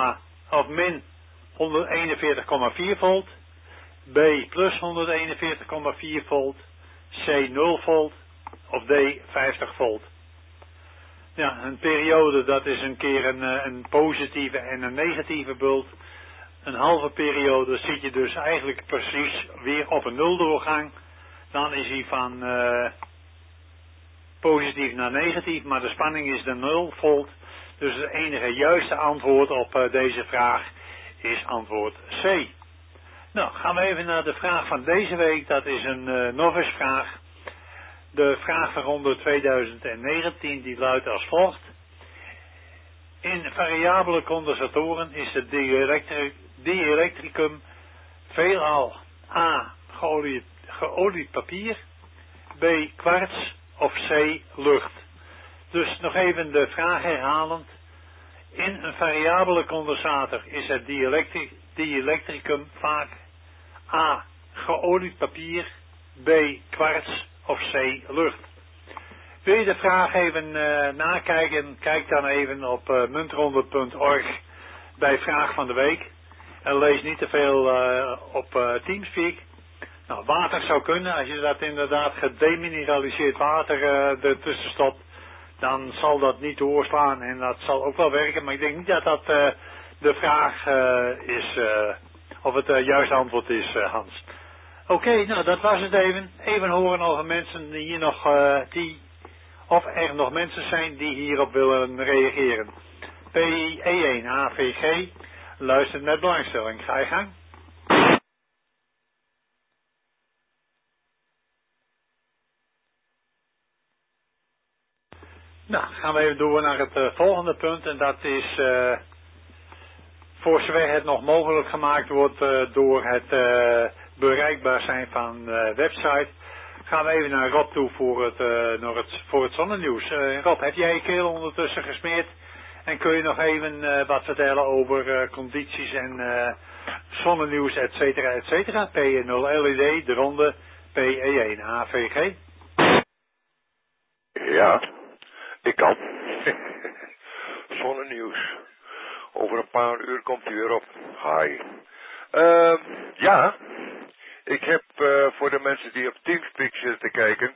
S1: 141,4 volt, B plus 141,4 volt, C 0 volt of D 50 volt. Ja, een periode dat is een keer een positieve en een negatieve bult. Een halve periode zit je dus eigenlijk precies weer op een nuldoorgang. Dan is hij van positief naar negatief, maar de spanning is de 0 volt. Dus het enige juiste antwoord op deze vraag is antwoord C. Nou, gaan we even naar de vraag van deze week. Dat is een novice vraag. De vraag van ronde 2019 die luidt als volgt. In variabele condensatoren is het dieelektricum veelal A. geolied papier, B. kwarts of C. lucht. Dus nog even de vraag herhalend. In een variabele condensator is het dieelektricum vaak A. geolied papier, B. kwarts of C. lucht. Wil je de vraag even nakijken? Kijk dan even op muntronde.org bij vraag van de week. En lees niet te veel op Teamspeak. Nou, water zou kunnen. Als je dat inderdaad gedemineraliseerd water ertussen stopt, dan zal dat niet doorslaan en dat zal ook wel werken. Maar ik denk niet dat dat de vraag is, of het juiste antwoord is, Hans. Oké, nou dat was het even. Even horen over mensen die hier nog, of er nog mensen zijn die hierop willen reageren. PE1AVG, luistert met belangstelling. Ga je gang. Nou, gaan we even door naar het volgende punt. En dat is, voor zover het nog mogelijk gemaakt wordt door het bereikbaar zijn van website, gaan we even naar Rob toe voor het zonnenieuws. Rob, heb jij je keel ondertussen gesmeerd? En kun je nog even wat vertellen over condities en zonnenieuws, et cetera, et cetera? PE0 LED, de ronde, PE1 AVG.
S9: Ja, ik kan. Zonnenieuws. Over een paar uur komt hij weer op. Hi. Ja, ik heb voor de mensen die op Teamspeak zitten te kijken,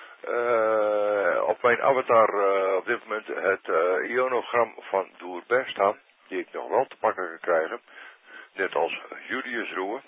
S9: op mijn avatar op dit moment het ionogram van Doerbest staan, die ik nog wel te pakken kan krijgen, net als Julius Roer.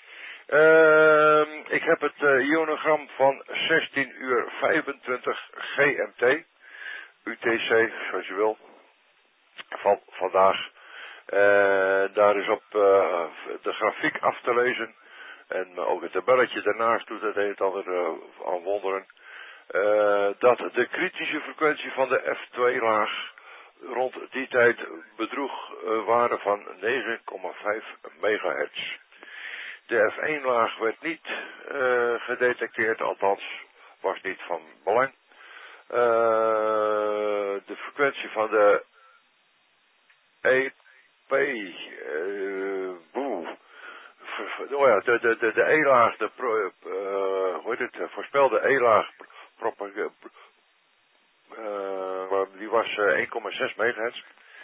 S9: Ik heb het ionogram van 16:25 GMT, UTC, zoals je wil, van vandaag. Daar is op de grafiek af te lezen. En ook het tabelletje daarnaast doet het een en ander aan wonderen. Dat de kritische frequentie van de F2-laag rond die tijd bedroeg waarde van 9,5 megahertz. De F1-laag werd niet gedetecteerd, althans was niet van belang. De frequentie van de EP, de E-laag, voorspelde E-laag, die was 1,6 megahertz.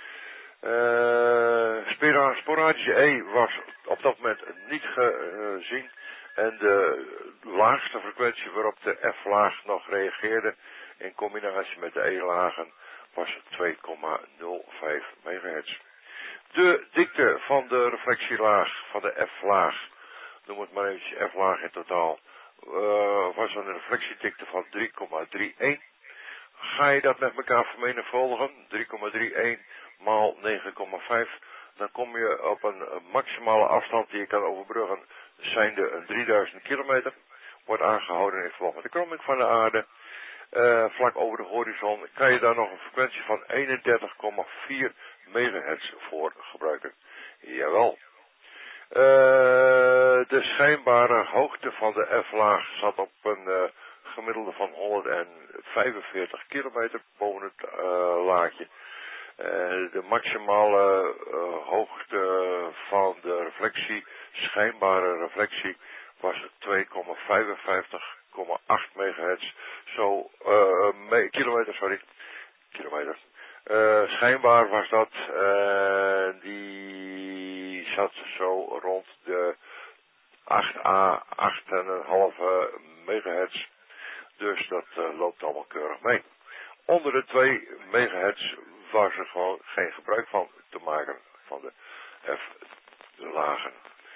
S9: Sporadische E was op dat moment niet gezien. En de laagste frequentie waarop de F-laag nog reageerde in combinatie met de E-lagen was 2,05 megahertz. De dikte van de reflectielaag, van de F-laag, noem het maar eventjes F-laag in totaal, was een reflectiedikte van 3,31. Ga je dat met elkaar vermenigvuldigen, 3,31 maal 9,5, dan kom je op een maximale afstand die je kan overbruggen, zijnde een 3000 kilometer. Wordt aangehouden in verband met de kromming van de aarde. Vlak over de horizon kan je daar nog een frequentie van 31,4 megahertz voor gebruiken. Jawel. De schijnbare hoogte van de F-laag zat op een gemiddelde van 145 kilometer boven het laagje. De maximale hoogte van de reflectie, schijnbare reflectie, was 2,55,8 megahertz. Kilometer. Schijnbaar was dat, die zat zo rond de 8 à 8,5 megahertz. Dus dat loopt allemaal keurig mee. Onder de 2 megahertz was er gewoon geen gebruik van te maken van de F-lagen.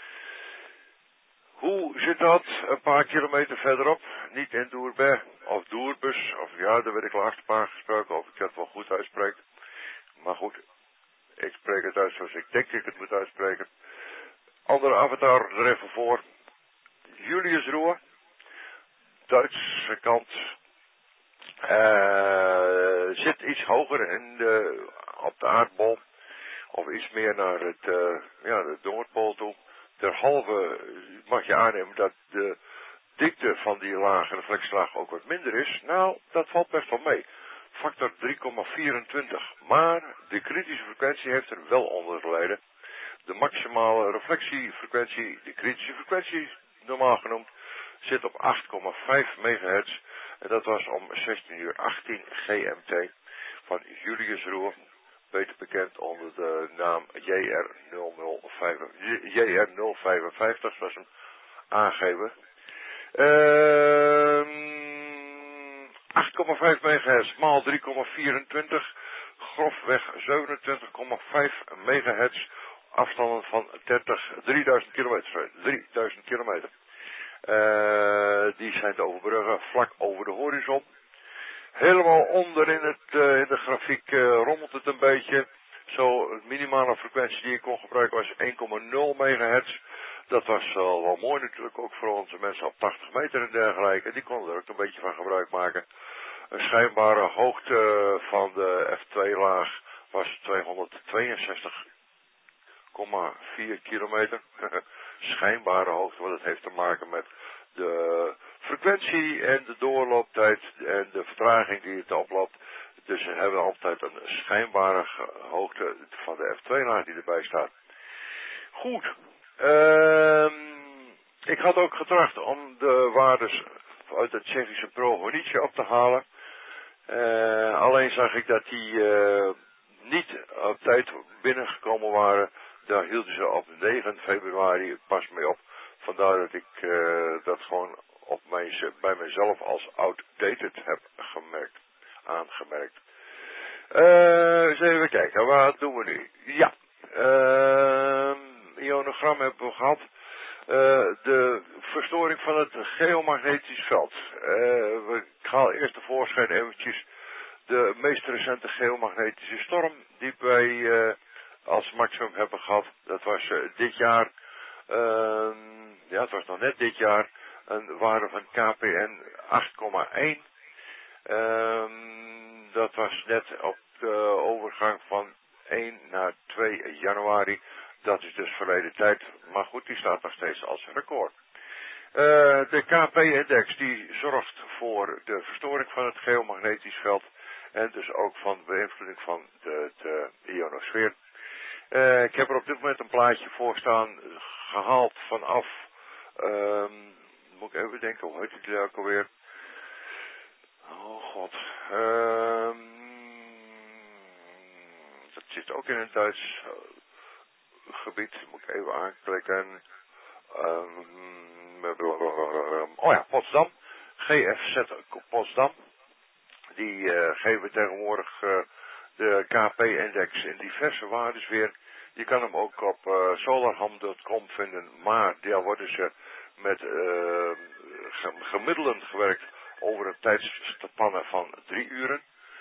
S9: Hoe zit dat? Een paar kilometer verderop, niet in Doerberg of Doerbus, of ja, daar werd ik laatst een paar gesproken, of ik het wel goed uitspreek. Maar goed, ik spreek het uit zoals ik denk ik het moet uitspreken. Andere avatar er even voor. Julius Roer, Duitse kant, zit iets hoger op de aardbol, of iets meer naar de Noordpool toe. Derhalve mag je aannemen dat de dikte van die lage reflectielaag ook wat minder is. Nou, dat valt best wel mee. Factor 3,24. Maar de kritische frequentie heeft er wel onder geleden. De maximale reflectiefrequentie, de kritische frequentie, normaal genoemd, zit op 8,5 megahertz. En dat was om 16:18 GMT van Julius Roer. Beter bekend onder de naam JR055, zoals hem aangeven. 8,5 megahertz maal 3,24, grofweg 27,5 megahertz, afstanden van 3000 kilometer. 3000 kilometer. Die zijn te overbruggen vlak over de horizon. Helemaal onder in de grafiek rommelt het een beetje. Zo, de minimale frequentie die ik kon gebruiken was 1,0 megahertz. Dat was wel mooi natuurlijk, ook voor onze mensen op 80 meter en dergelijke. Die konden er ook een beetje van gebruik maken. Een schijnbare hoogte van de F2-laag was 262,4 kilometer. Schijnbare hoogte, want het heeft te maken met de frequentie en de doorlooptijd en de vertraging die het oploopt. Dus we hebben altijd een schijnbare hoogte van de F2-laag die erbij staat. Goed. Ik had ook getracht om de waardes uit het Tsjechische Prohonice op te halen. Alleen zag ik dat die niet op tijd binnengekomen waren. Daar hielden ze op 9 februari pas mee op. Vandaar dat ik dat gewoon bij mezelf als outdated heb aangemerkt. Eens even kijken, wat doen we nu? Ja, ionogram hebben we gehad. De verstoring van het geomagnetisch veld. Ik haal eerst tevoorschijn eventjes de meest recente geomagnetische storm die wij als maximum hebben gehad. Dat was dit jaar, het was nog net dit jaar, een waarde van KPN 8,1. Dat was net op de overgang van 1 naar 2 januari. Dat is dus verleden tijd, maar goed, die staat nog steeds als record. De KP-index die zorgt voor de verstoring van het geomagnetisch veld en dus ook van de beïnvloeding van de ionosfeer. Ik heb er op dit moment een plaatje voor staan, gehaald vanaf, moet ik even denken, hoe heet het ook alweer? Oh god, dat zit ook in een Duits gebied, moet ik even aanklikken. Potsdam, GFZ Potsdam. Die geven tegenwoordig de KP-index in diverse waardes weer. Je kan hem ook op solarham.com vinden, maar daar worden ze met gemiddelend gewerkt over een tijdsspanne van 3 uren.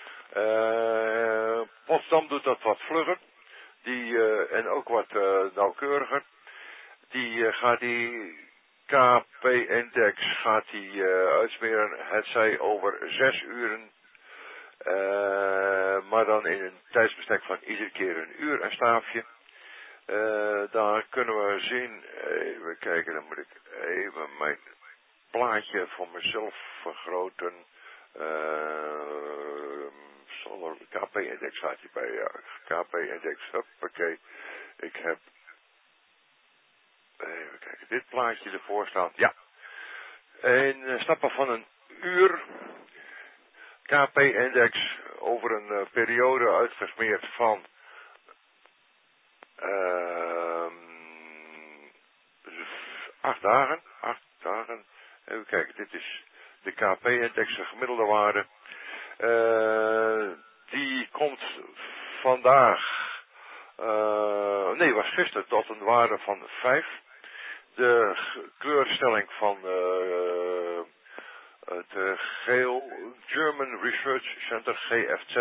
S9: Potsdam doet dat wat vlugger en ook wat nauwkeuriger. Die gaat die KP-index uitsmeren, het zij over 6 uren, maar dan in een tijdsbestek van iedere keer 1 uur een staafje. Daar kunnen we zien, even kijken, dan moet ik even mijn plaatje voor mezelf vergroten. KP-index staat hierbij, ja. KP-index, hoppakee. Ik heb, even kijken, dit plaatje ervoor staan. Ja. In stappen van 1 uur. KP-index over een periode uitgesmeerd van 8 dagen. 8 dagen. Even kijken, dit is de KP-index, de gemiddelde waarde. Die komt vandaag, was gisteren tot een waarde van 5. De kleurstelling van het German Research Center, GFZ,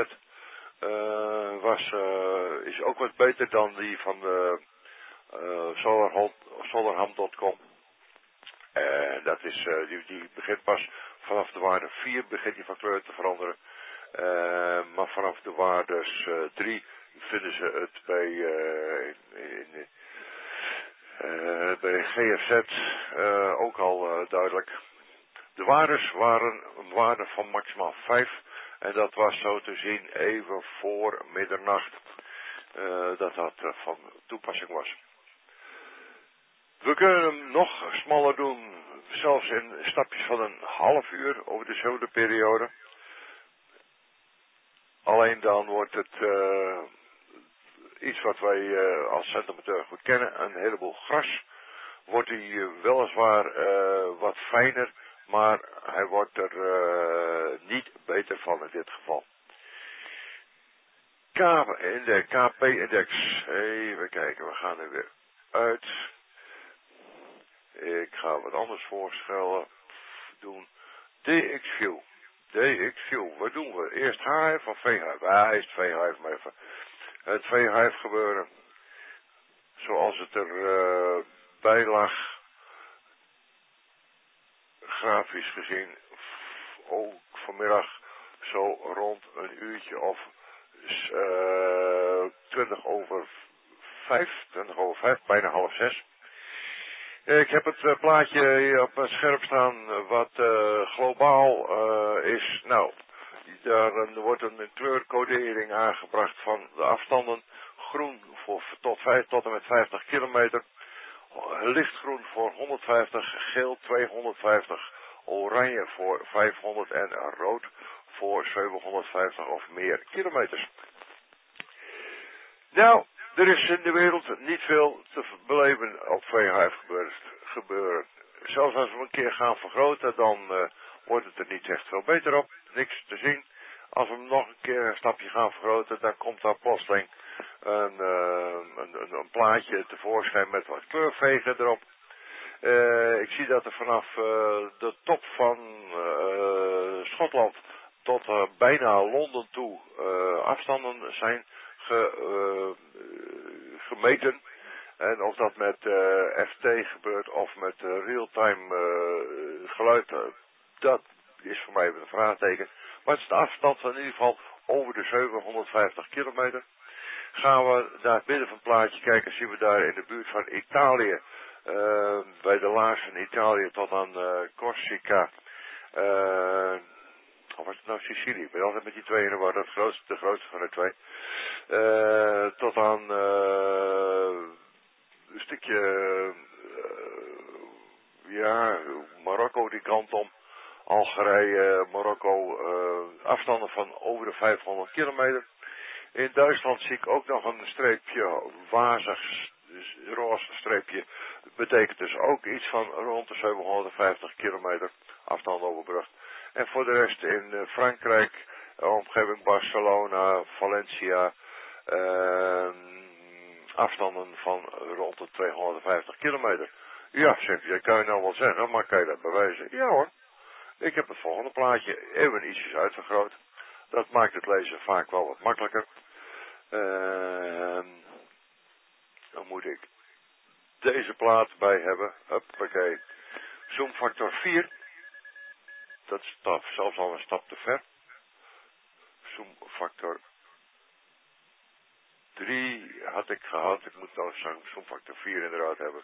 S9: is ook wat beter dan die van solarham.com. Dat is, die begint pas vanaf de waarde 4 begint die van kleur te veranderen. Maar vanaf de waardes 3 vinden ze het bij GFZ ook al duidelijk. De waardes waren een waarde van maximaal 5 en dat was zo te zien even voor middernacht dat van toepassing was. We kunnen hem nog smaller doen, zelfs in stapjes van 1/2 uur over dezelfde periode. Alleen dan wordt het iets wat wij als centrumateur goed kennen, een heleboel gras. Wordt hij weliswaar wat fijner, maar hij wordt er niet beter van in dit geval. KP-index, even kijken, we gaan er weer uit. Ik ga wat anders voorstellen doen. DXView. Wat doen we? Eerst Hive of V-Hive? Hij is V-Hive, maar even. Het V-Hive gebeuren. Zoals het er bij lag. Grafisch gezien. Ook vanmiddag zo rond een uurtje of 20 over 5, bijna 5:30. Ik heb het plaatje op mijn scherm staan wat globaal is. Nou, daar wordt een kleurcodering aangebracht van de afstanden. Groen tot en met 50 kilometer. Lichtgroen voor 150, geel 250, oranje voor 500 en rood voor 750 of meer kilometers. Nou, er is in de wereld niet veel te beleven op V-Hive gebeuren. Zelfs als we een keer gaan vergroten, dan wordt het er niet echt veel beter op. Niks te zien. Als we hem nog een keer een stapje gaan vergroten, dan komt daar plotseling een plaatje tevoorschijn met wat kleurvegen erop. Ik zie dat er vanaf de top van Schotland tot bijna Londen toe afstanden zijn gemeten. En of dat met FT gebeurt of met real-time geluid, dat is voor mij een vraagteken. Maar het is de afstand van in ieder geval over de 750 kilometer. Gaan we naar het midden van het plaatje kijken, zien we daar in de buurt van Italië, bij de laars van Italië tot aan Corsica, of was het nou Sicilië? Ik ben altijd met die twee in de war, de grootste van de twee. Tot aan een stukje, Marokko die kant om. Algerije, Marokko, afstanden van over de 500 kilometer. In Duitsland zie ik ook nog een streepje, wazig, roze streepje. Dat betekent dus ook iets van rond de 750 kilometer afstand overbrugd. En voor de rest in Frankrijk, omgeving Barcelona, Valencia, afstanden van rond de 250 kilometer. Ja, zegt hij, dat kan je nou wel zeggen, maar kan je dat bewijzen? Ja hoor. Ik heb het volgende plaatje even ietsjes uitvergroot. Dat maakt het lezen vaak wel wat makkelijker. Dan moet ik deze plaat bij hebben. Huppakee. Zoomfactor 4. Dat is zelfs al een stap te ver. Zoomfactor 3 had ik gehad. Ik moet nou zoomfactor 4 inderdaad hebben.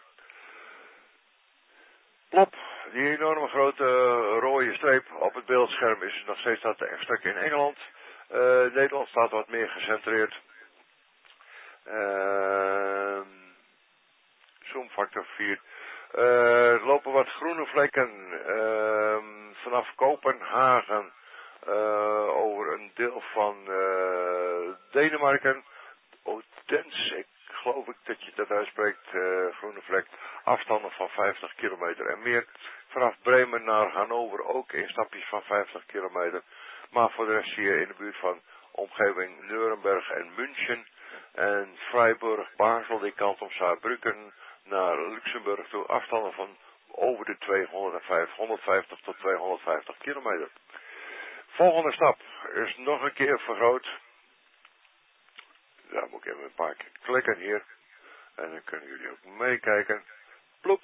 S9: Plop, die enorme grote rode streep op het beeldscherm is nog steeds dat stuk in Engeland. Nederland staat wat meer gecentreerd. Zoomfactor 4. Er lopen wat groene vlekken vanaf Kopenhagen over een deel van Denemarken. Odense, ik geloof dat je dat uitspreekt, groene vlek. Afstanden van 50 kilometer en meer. Vanaf Bremen naar Hannover ook in stapjes van 50 kilometer. Maar voor de rest hier in de buurt van omgeving Nuremberg en München. En Freiburg, Basel, die kant op Saarbrücken naar Luxemburg toe. Afstanden van over de 150 tot 250 kilometer. Volgende stap is nog een keer vergroot. Daar moet ik even een paar keer klikken hier. En dan kunnen jullie ook meekijken. Ploep.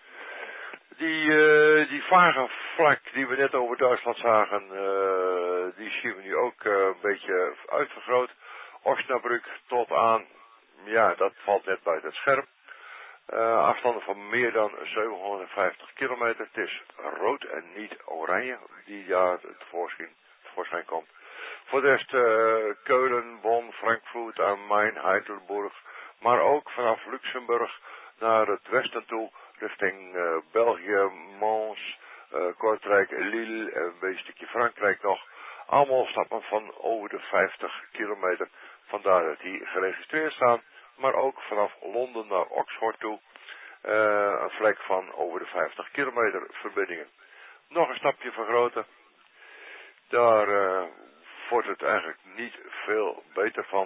S9: Die vage vlak die we net over Duitsland zagen, die zien we nu ook een beetje uitvergroot. Osnabrück tot aan, ja, dat valt net buiten het scherm. Afstanden van meer dan 750 kilometer. Het is rood en niet oranje die daar tevoorschijn komt. Voor de rest Keulen, Bonn, Frankfurt am Main, Heidelberg. Maar ook vanaf Luxemburg naar het westen toe. Richting België, Mons, Kortrijk, Lille, een beetje stukje Frankrijk nog. Allemaal stappen van over de 50 kilometer. Vandaar dat die geregistreerd staan. Maar ook vanaf Londen naar Oxford toe. Een vlek van over de 50 kilometer verbindingen. Nog een stapje vergroten. Daar wordt het eigenlijk niet veel beter van.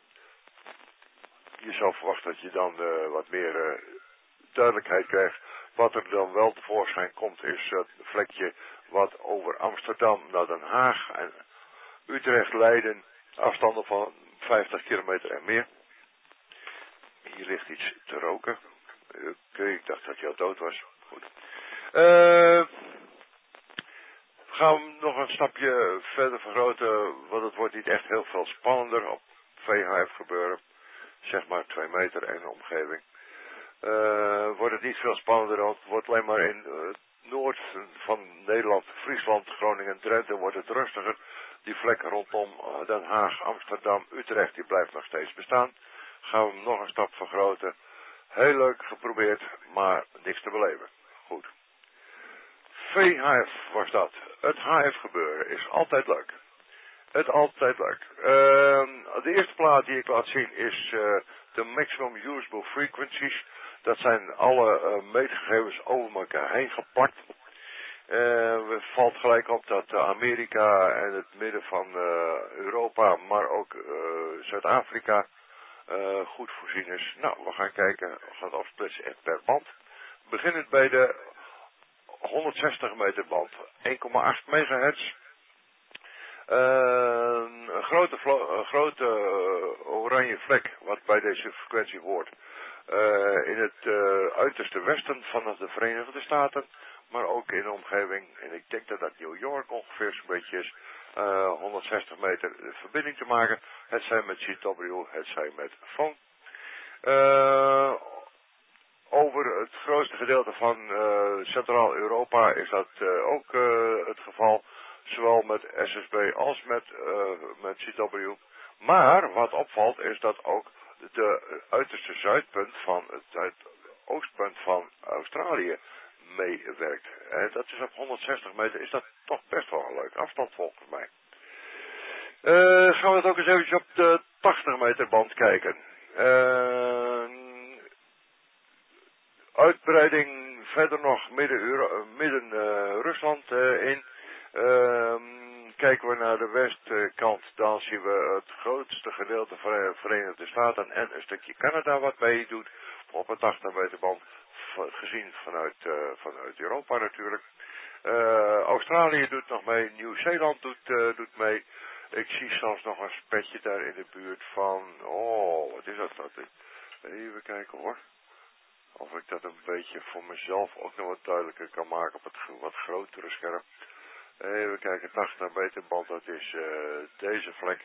S9: Je zou verwachten dat je dan wat meer duidelijkheid krijgt. Wat er dan wel tevoorschijn komt is het vlekje wat over Amsterdam naar Den Haag en Utrecht, Leiden, afstanden van 50 kilometer en meer. Hier ligt iets te roken. Ik dacht dat hij al dood was. Goed. Gaan we nog een stapje verder vergroten, want het wordt niet echt heel veel spannender op VHF gebeuren. Zeg maar 2 meter en de omgeving. Wordt het niet veel spannender, want het wordt alleen maar in het noord van Nederland, Friesland, Groningen, Drenthe wordt het rustiger. Die vlek rondom Den Haag, Amsterdam, Utrecht, die blijft nog steeds bestaan. Gaan we hem nog een stap vergroten. Heel leuk geprobeerd, maar niks te beleven. Goed. VHF was dat. Het HF gebeuren is altijd leuk. Het altijd leuk. De eerste plaat die ik laat zien is de Maximum Usable Frequencies. Dat zijn alle meetgegevens over elkaar heen geplakt. Het valt gelijk op dat Amerika en het midden van Europa, maar ook Zuid-Afrika goed voorzien is. Nou, we gaan kijken, we gaan het afsplitsen per band. Beginnend bij de 160 meter band, 1,8 megahertz. Een grote oranje vlek wat bij deze frequentie hoort. In het uiterste westen van de Verenigde Staten, maar ook in de omgeving, en ik denk dat dat New York ongeveer zo'n beetje is, 160 meter verbinding te maken. Het zij met CW, het zij met phone. Over het grootste gedeelte van Centraal-Europa is dat ook het geval. Zowel met SSB als met CW. Maar wat opvalt is dat ook de uiterste zuidpunt van het zuidoostpunt van Australië meewerkt. En dat is op 160 meter, is dat toch best wel een leuke afstand volgens mij. Gaan we het ook eens eventjes op de 80 meter band kijken. Uitbreiding verder nog midden Rusland in. kijken we naar de westkant, dan zien we het grootste gedeelte van de Verenigde Staten en een stukje Canada wat meedoet op een 80 meter band, gezien vanuit Europa natuurlijk. Australië doet nog mee, Nieuw-Zeeland doet mee. Ik zie zelfs nog een spetje daar in de buurt van, wat is dat? Even kijken hoor. Of ik dat een beetje voor mezelf ook nog wat duidelijker kan maken op het wat grotere scherm. Even kijken, 80 meter band, dat is deze vlek.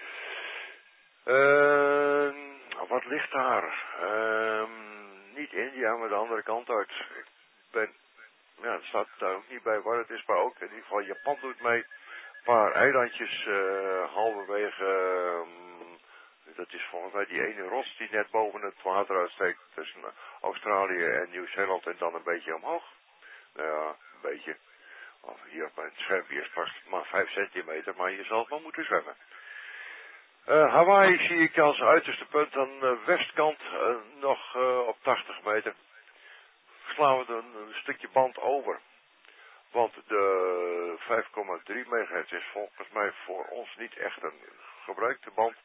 S9: Wat ligt daar? Niet India, maar de andere kant uit. Het staat daar ook niet bij waar het is, maar ook in ieder geval Japan doet mee. Een paar eilandjes halverwege, dat is volgens mij die ene rots die net boven het water uitsteekt tussen Australië en Nieuw-Zeeland en dan een beetje omhoog. Nou ja, een beetje. Hier op mijn schermpje is vast maar 5 centimeter, maar je zal wel moeten zwemmen. Hawaii zie ik als uiterste punt aan de westkant nog op 80 meter. Slaan we een stukje band over. Want de 5,3 megahertz is volgens mij voor ons niet echt een gebruikte band.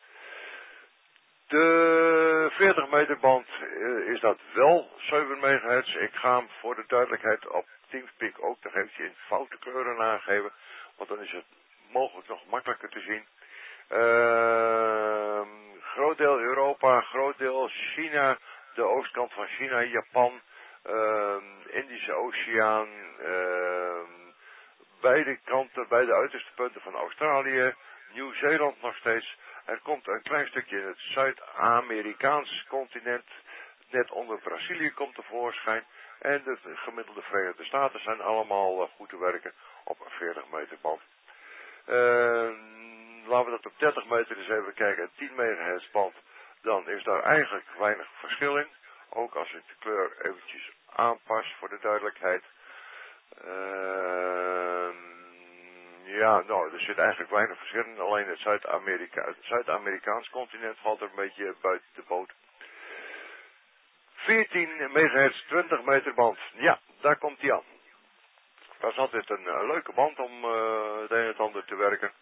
S9: De 40 meter band is dat wel 7 megahertz. Ik ga hem voor de duidelijkheid op Teamspeak ook nog eventjes in foute kleuren aangeven. Want dan is het mogelijk nog makkelijker te zien. Groot deel Europa, groot deel China, de oostkant van China, Japan, Indische Oceaan, beide kanten, beide uiterste punten van Australië, Nieuw-Zeeland nog steeds. Er komt een klein stukje in het Zuid-Amerikaans continent, net onder Brazilië komt tevoorschijn. En de gemiddelde Verenigde Staten zijn allemaal goed te werken op een 40 meter band. Laten we dat op 30 meter eens even kijken. Een 10 megahertz band, dan is daar eigenlijk weinig verschil in. Ook als ik de kleur eventjes aanpas voor de duidelijkheid. Er zit eigenlijk weinig verschil in. Alleen het Zuid-Amerikaans continent valt er een beetje buiten de boot. 14 megahertz, 20 meter band. Ja, daar komt hij aan. Dat is altijd een leuke band om het een en het ander te werken.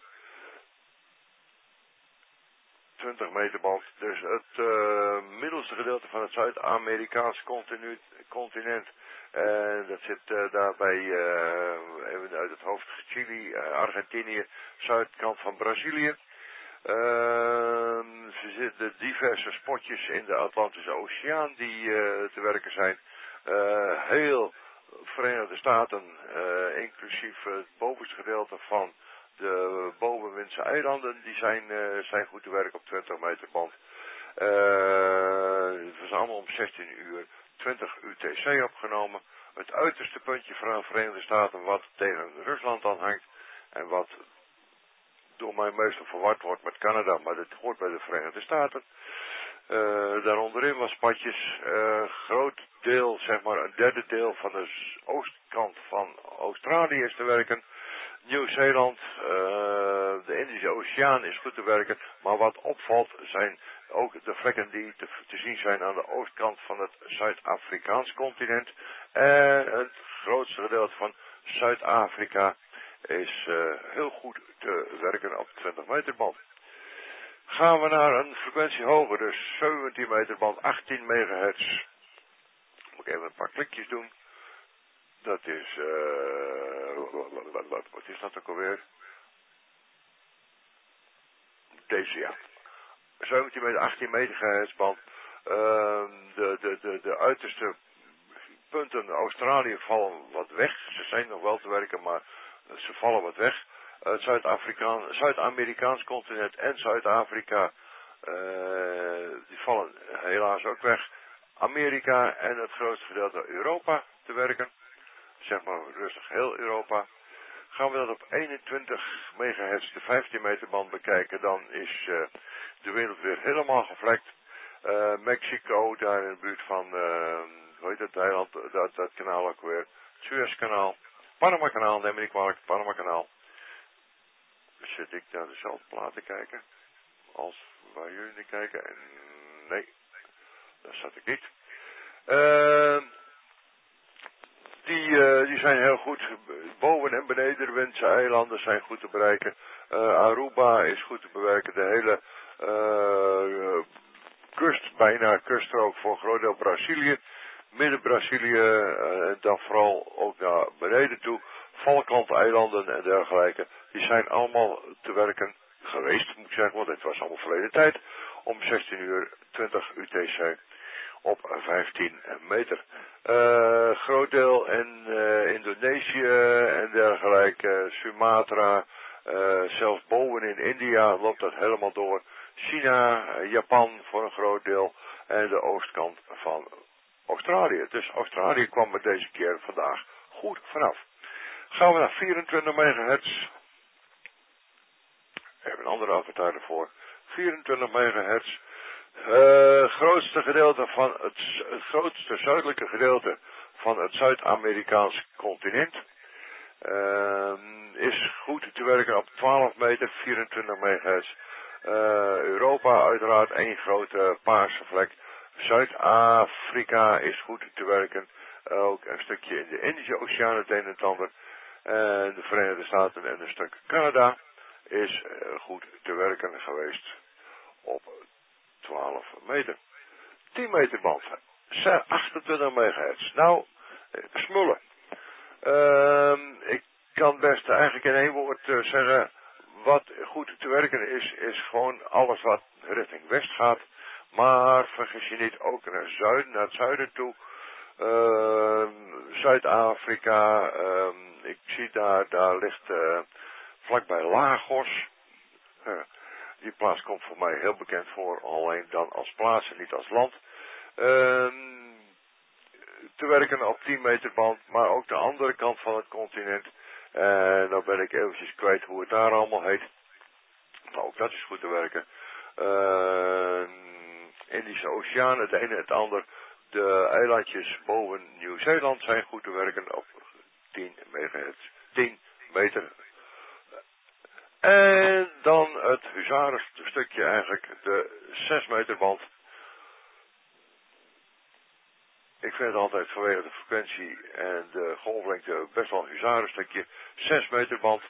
S9: 20 meter band. Dus het middelste gedeelte van het Zuid-Amerikaans continent. En dat zit daarbij even uit het hoofd Chili, Argentinië, zuidkant van Brazilië. Er zitten diverse spotjes in de Atlantische Oceaan die te werken zijn. Heel Verenigde Staten, inclusief het bovenste gedeelte van de bovenwindse eilanden, die zijn goed te werken op 20 meter band. Het was allemaal om 16 uur 20 UTC opgenomen. Het uiterste puntje van de Verenigde Staten wat tegen Rusland aan hangt en wat door mij meestal verward wordt met Canada, maar dat hoort bij de Verenigde Staten. Daaronderin was spatjes, groot deel, zeg maar een derde deel van de oostkant van Australië is te werken. Nieuw-Zeeland, de Indische Oceaan is goed te werken, maar wat opvalt zijn ook de vlekken die te zien zijn aan de oostkant van het Zuid-Afrikaans continent. En het grootste gedeelte van Zuid-Afrika is heel goed te werken op 20 meter band. Gaan we naar een frequentie hoger, dus 17 meter band, 18 megahertz. Moet ik even een paar klikjes doen. Dat is, wat is dat ook alweer? Deze, ja. 17 meter, 18 megahertz band. De uiterste punten, Australië vallen wat weg. Ze zijn nog wel te werken, maar ze vallen wat weg. Het Zuid-Amerikaans continent en Zuid-Afrika, die vallen helaas ook weg. Amerika en het grootste gedeelte Europa te werken. Zeg maar rustig heel Europa. Gaan we dat op 21 megahertz de 15 meter band bekijken, dan is de wereld weer helemaal gevlekt. Mexico, daar in de buurt van, hoe heet dat eiland, dat kanaal ook weer. Suezkanaal. Panama-kanaal, neem me niet kwalijk, Panama-kanaal. Dus zit ik naar dezelfde plaat te kijken als waar jullie naar kijken. En nee, daar zat ik niet. Die zijn heel goed boven en Benedenwindse eilanden zijn goed te bereiken. Aruba is goed te bereiken. De hele kust, bijna kuststrook voor een groot deel Brazilië. Midden-Brazilië, dan vooral ook naar beneden toe. Falklandeilanden en dergelijke. Die zijn allemaal te werken geweest, moet ik zeggen, want het was allemaal verleden tijd. Om 16:20 UTC op 15 meter. Groot deel in Indonesië en dergelijke, Sumatra, zelfs boven in India loopt dat helemaal door. China, Japan voor een groot deel en de oostkant van Australië. Dus Australië kwam er deze keer vandaag goed vanaf. Gaan we naar 24 megahertz. Even een andere avatar ervoor. 24 megahertz. Grootste gedeelte van het grootste zuidelijke gedeelte van het Zuid-Amerikaans continent is goed te werken op 12 meter, 24 megahertz. Europa uiteraard één grote paarse vlek. Zuid-Afrika is goed te werken. Ook een stukje in de Indische Oceaan het een en het ander. En de Verenigde Staten en een stuk Canada is goed te werken geweest op 12 meter. 10 meter band. 28 megahertz. Nou, smullen. Ik kan best eigenlijk in één woord zeggen, wat goed te werken is gewoon alles wat richting west gaat. Maar vergis je niet, ook naar het zuiden toe. Zuid-Afrika, ik zie daar ligt vlakbij Lagos. Die plaats komt voor mij heel bekend voor, alleen dan als plaats en niet als land. Te werken op 10 meter band, maar ook de andere kant van het continent. En dan ben ik eventjes kwijt hoe het daar allemaal heet. Maar ook dat is goed te werken. Indische Oceaan, het ene en het ander. De eilandjes boven Nieuw-Zeeland zijn goed te werken op 10 megahertz. 10 meter. En dan het huzarenstukje eigenlijk, de 6 meter band. Ik vind het altijd vanwege de frequentie en de golflengte best wel een huzarenstukje. 6 meter band.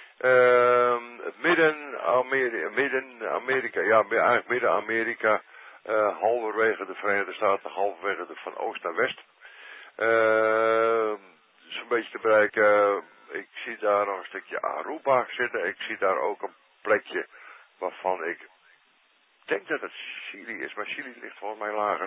S9: Midden-Amerika, ja, eigenlijk Midden-Amerika. Halverwege de Verenigde Staten, halverwege van oost naar west. Dus een beetje te bereiken. Ik zie daar nog een stukje Aruba zitten. Ik zie daar ook een plekje waarvan ik denk dat het Chili is, maar Chili ligt volgens mij lager.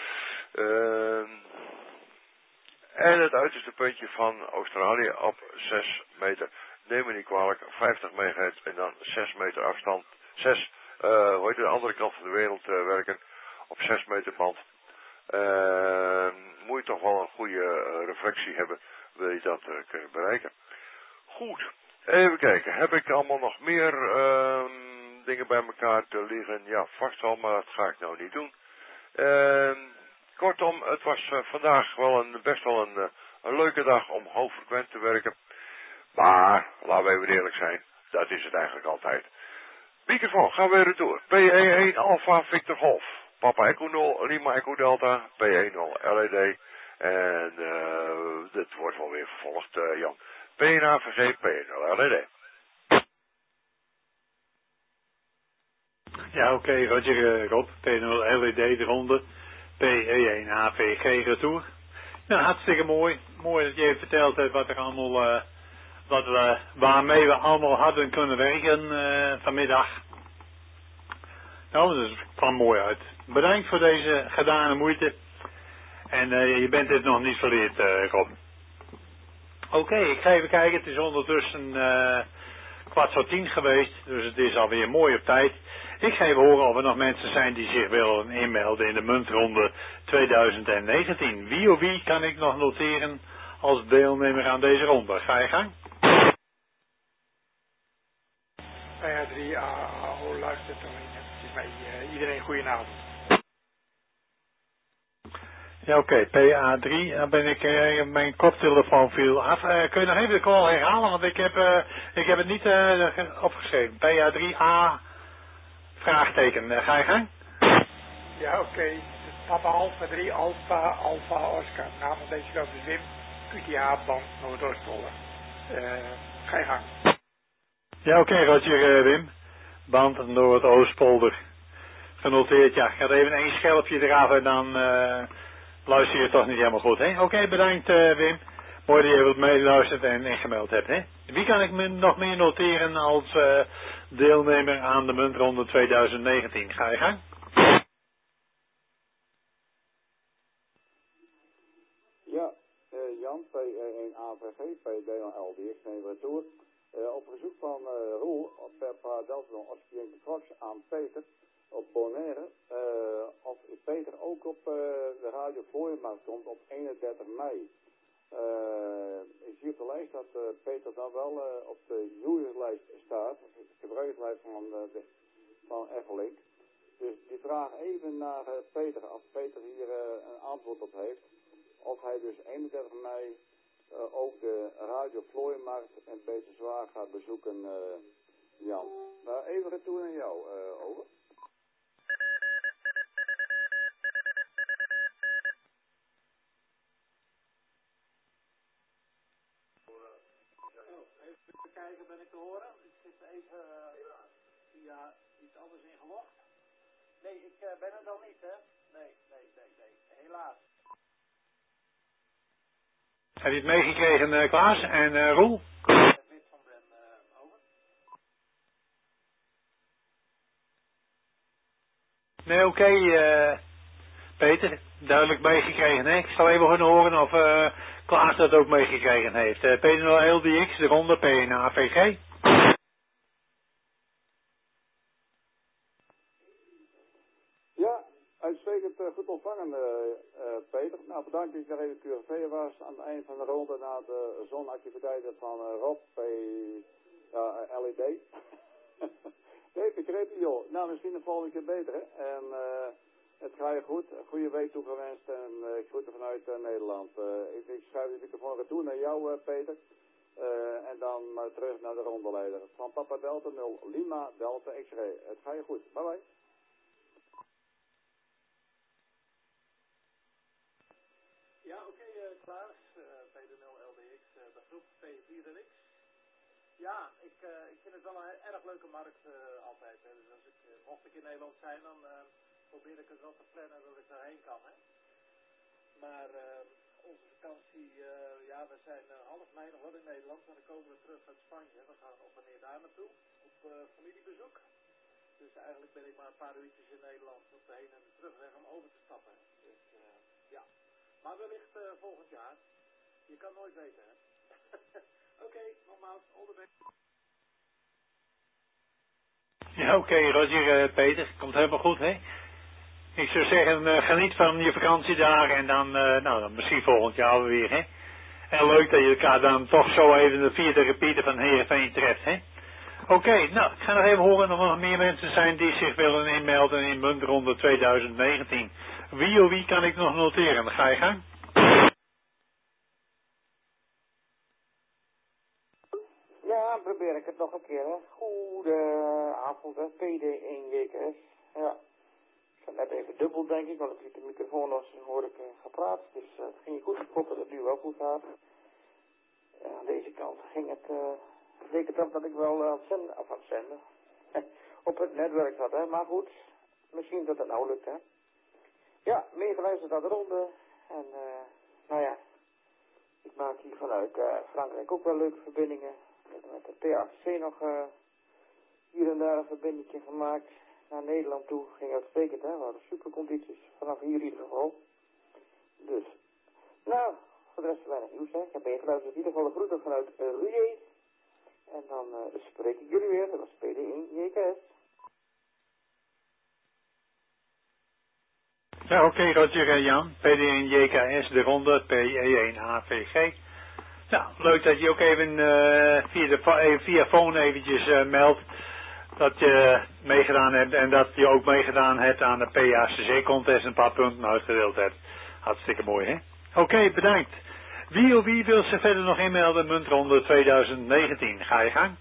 S9: En het uiterste puntje van Australië op 6 meter. Neem me niet kwalijk, 50 megahertz en dan 6 meter afstand. 6, hoe heet de andere kant van de wereld werken op 6 meter band. Moet je toch wel een goede reflectie hebben, wil je dat kunnen bereiken. Goed, even kijken. Heb ik allemaal nog meer dingen bij elkaar te liggen? Ja, vast wel, maar dat ga ik nou niet doen. Kortom, het was vandaag wel best wel een leuke dag om hoogfrequent te werken. Maar, laten we even eerlijk zijn, dat is het eigenlijk altijd. Microfoon, gaan we weer door. PE1 Alpha Victor Golf. Papa Echo 0, Lima Echo Delta, PE0 LED. En dit wordt wel weer vervolgd, Jan. PNAVG, PE0 LED.
S1: Ja, oké, Roger, Rob. P0 LED eronder. PE1 AVG retour. Nou, hartstikke mooi. Mooi dat je even verteld hebt wat er allemaal, waarmee we allemaal hadden kunnen werken vanmiddag. Nou, dat kwam mooi uit. Bedankt voor deze gedane moeite. En je bent dit nog niet verleerd, Rob. Oké, ik ga even kijken. Het is ondertussen 9:15 geweest. Dus het is alweer mooi op tijd. Ik ga even horen of er nog mensen zijn die zich willen inmelden in de muntronde 2019. Wie of wie kan ik nog noteren als deelnemer aan deze ronde? Ga je gang.
S10: PA3 luistert alleen. Het is mij iedereen goedenavond.
S1: Ja, oké, PA3, dan ben ik, mijn koptelefoon viel af. Kun je nog even de call herhalen, want ik heb het niet opgeschreven. PA3A, vraagteken, ga je gang?
S10: Ja, oké. Papa Alpha 3, Alpha Oscar. Naam van deze grote Wim, QTA, band Noordoostpolder.
S6: Ga je gang.
S1: Ja, oké, Roger, Wim. Band door het Oostpolder. Genoteerd, ja. Ik ga er even één schelpje eraf en dan luister je toch niet helemaal goed, hè? Oké, bedankt, Wim. Mooi dat je wat meeluistert en gemeld hebt, hè? Wie kan ik me nog meer noteren als deelnemer aan de muntronde 2019? Ga je gang.
S11: Ja, Jan, P1AVG, PD1LDX, nemen we toe. Op verzoek van Roel, per Delta Oscar Fox aan Peter op Bonaire, of Peter ook op de Radio Vlooienmarkt komt op 31 mei. Ik zie op de lijst dat Peter dan wel op de userslijst staat, de gebruikerslijst van Effelink. Dus die vraag even naar Peter, als Peter hier een antwoord op heeft, of hij dus 31 mei ook de Radio Vlooienmarkt en Peter Zwaar gaat bezoeken, Jan. Nou, even retour naar jou, over.
S10: Even kijken, ben ik te horen? Ik zit even via iets anders ingelogd. Nee, ik ben er dan niet, hè? Nee. Helaas.
S1: Heb je het meegekregen, Klaas en Roel?
S10: Wit van Ben, over.
S1: Nee, oké, Peter. Duidelijk meegekregen, hè? Ik zal even gaan horen of Klaas dat ook meegekregen heeft. Peter LDX, de ronde PNAVG.
S11: Ja, uitstekend goed ontvangen, Peter. Nou, bedankt dat je daar even QRV was aan het eind van de ronde na de zonactiviteiten van Rob, LED. Nee, begrepen joh. Nou, misschien de volgende keer beter, hè. En het gaat je goed. Een goede week toegewenst en ik groet er vanuit Nederland. Ik schuif de microfoon retour naar jou, Peter. En dan terug naar de rondeleider. Van Papa Delta 0, Lima Delta X-ray. Het gaat je goed. Bye bye.
S10: Ja, oké, Klaas. PD0 LDX, de groep P4X. Ja, ik vind het wel een erg leuke markt altijd. Hè. Dus als mocht ik in Nederland zijn, dan probeer ik het wel te plannen dat ik daarheen kan. Hè. Maar onze vakantie, we zijn half mei nog wel in Nederland, maar dan komen we terug uit Spanje. We gaan op en neer daar naartoe, op familiebezoek. Dus eigenlijk ben ik maar een paar uurtjes in Nederland op de heen en de terugweg om over te stappen. Dus ja, maar wellicht volgend jaar. Je kan nooit weten, hè. Oké, nogmaals, all the best.
S1: Ja, oké, Roger, Peter. Komt helemaal goed, hè? Ik zou zeggen, geniet van je vakantie daar en dan misschien volgend jaar weer, hè? En leuk dat je elkaar dan toch zo even via de repeater van Heerenveen treft, hè? Oké, nou, ik ga nog even horen of er nog meer mensen zijn die zich willen inmelden in muntronde 2019. Wie kan ik nog noteren? Dan ga je gang.
S13: Ja, probeer ik het nog een keer, hè. Goedenavond, hè. PD1JKS. Ja. Ik zat net even dubbel, denk ik, want ik liet de microfoon los en hoorde ik gepraat. Dus het ging goed. Ik hoop dat het nu wel goed gaat. Aan deze kant ging het, leek het op dat ik wel aan het zenden, op het netwerk zat, hè. Maar goed, misschien dat het nou lukt, hè. Ja, meegeluisterd naar de ronde. En, ik maak hier vanuit Frankrijk ook wel leuke verbindingen. Met de PAC nog hier en daar een verbindingje gemaakt. Naar Nederland toe ging uitstekend, hè. We hadden supercondities vanaf hier in ieder geval. Dus, nou, voor de rest weinig nieuws, hè. Ik heb meegeluisterd in ieder geval de groeten vanuit Ruye. En dan spreek ik jullie weer. Dat was PD1JKS.
S1: Ja, oké, Roger en Jan. PD1JKS, de ronde, PE1AVG. Nou, leuk dat je ook even via phone eventjes meldt dat je meegedaan hebt en dat je ook meegedaan hebt aan de PACC-contest en een paar punten uitgedeeld hebt. Hartstikke mooi, hè? Oké, bedankt. Wie wil zich verder nog inmelden, muntronde 2019? Ga je gang.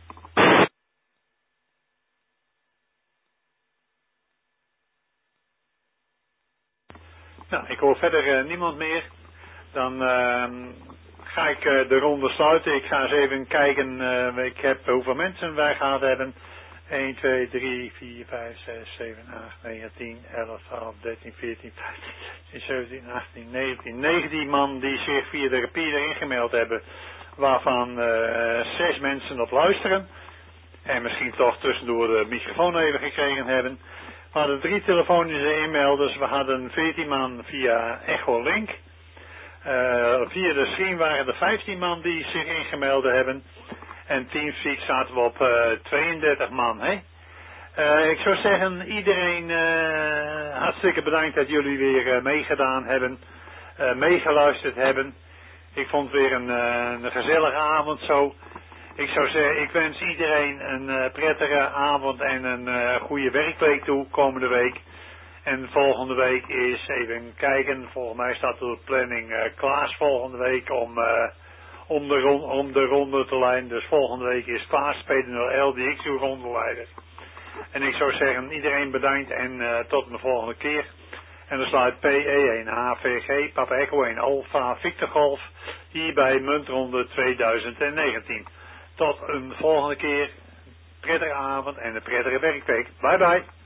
S1: Nou, ik hoor verder niemand meer. Dan ga ik de ronde sluiten. Ik ga eens even kijken. Ik heb hoeveel mensen wij gehad hebben. 1, 2, 3, 4, 5, 6, 7, 8, 9, 10, 11, 12, 13, 14, 15, 16, 17, 18, 19. 19 man die zich via de repeater ingemeld hebben. Waarvan 6 mensen op luisteren. En misschien toch tussendoor de microfoon even gekregen hebben. We hadden 3 telefonische inmelders. We hadden 14 man via Echo Link. Via de stream waren er 15 man die zich ingemeld hebben. En Teamspeak zaten we op 32 man. Hè? Ik zou zeggen, iedereen hartstikke bedankt dat jullie weer meegedaan hebben. Meegeluisterd hebben. Ik vond het weer een gezellige avond zo. Ik zou zeggen, ik wens iedereen een prettige avond en een goede werkweek toe, komende week. En volgende week is, even kijken, volgens mij staat er op de planning Klaas volgende week om de ronde te leiden. Dus volgende week is Klaas P0L die ik uw rondeleider. En ik zou zeggen, iedereen bedankt en tot de volgende keer. En dan sluit PE1 HVG, Papa Echo 1 Alpha Victor Golf, hier bij Muntronde 2019. Tot een volgende keer, prettige avond en een prettige werkweek. Bye bye.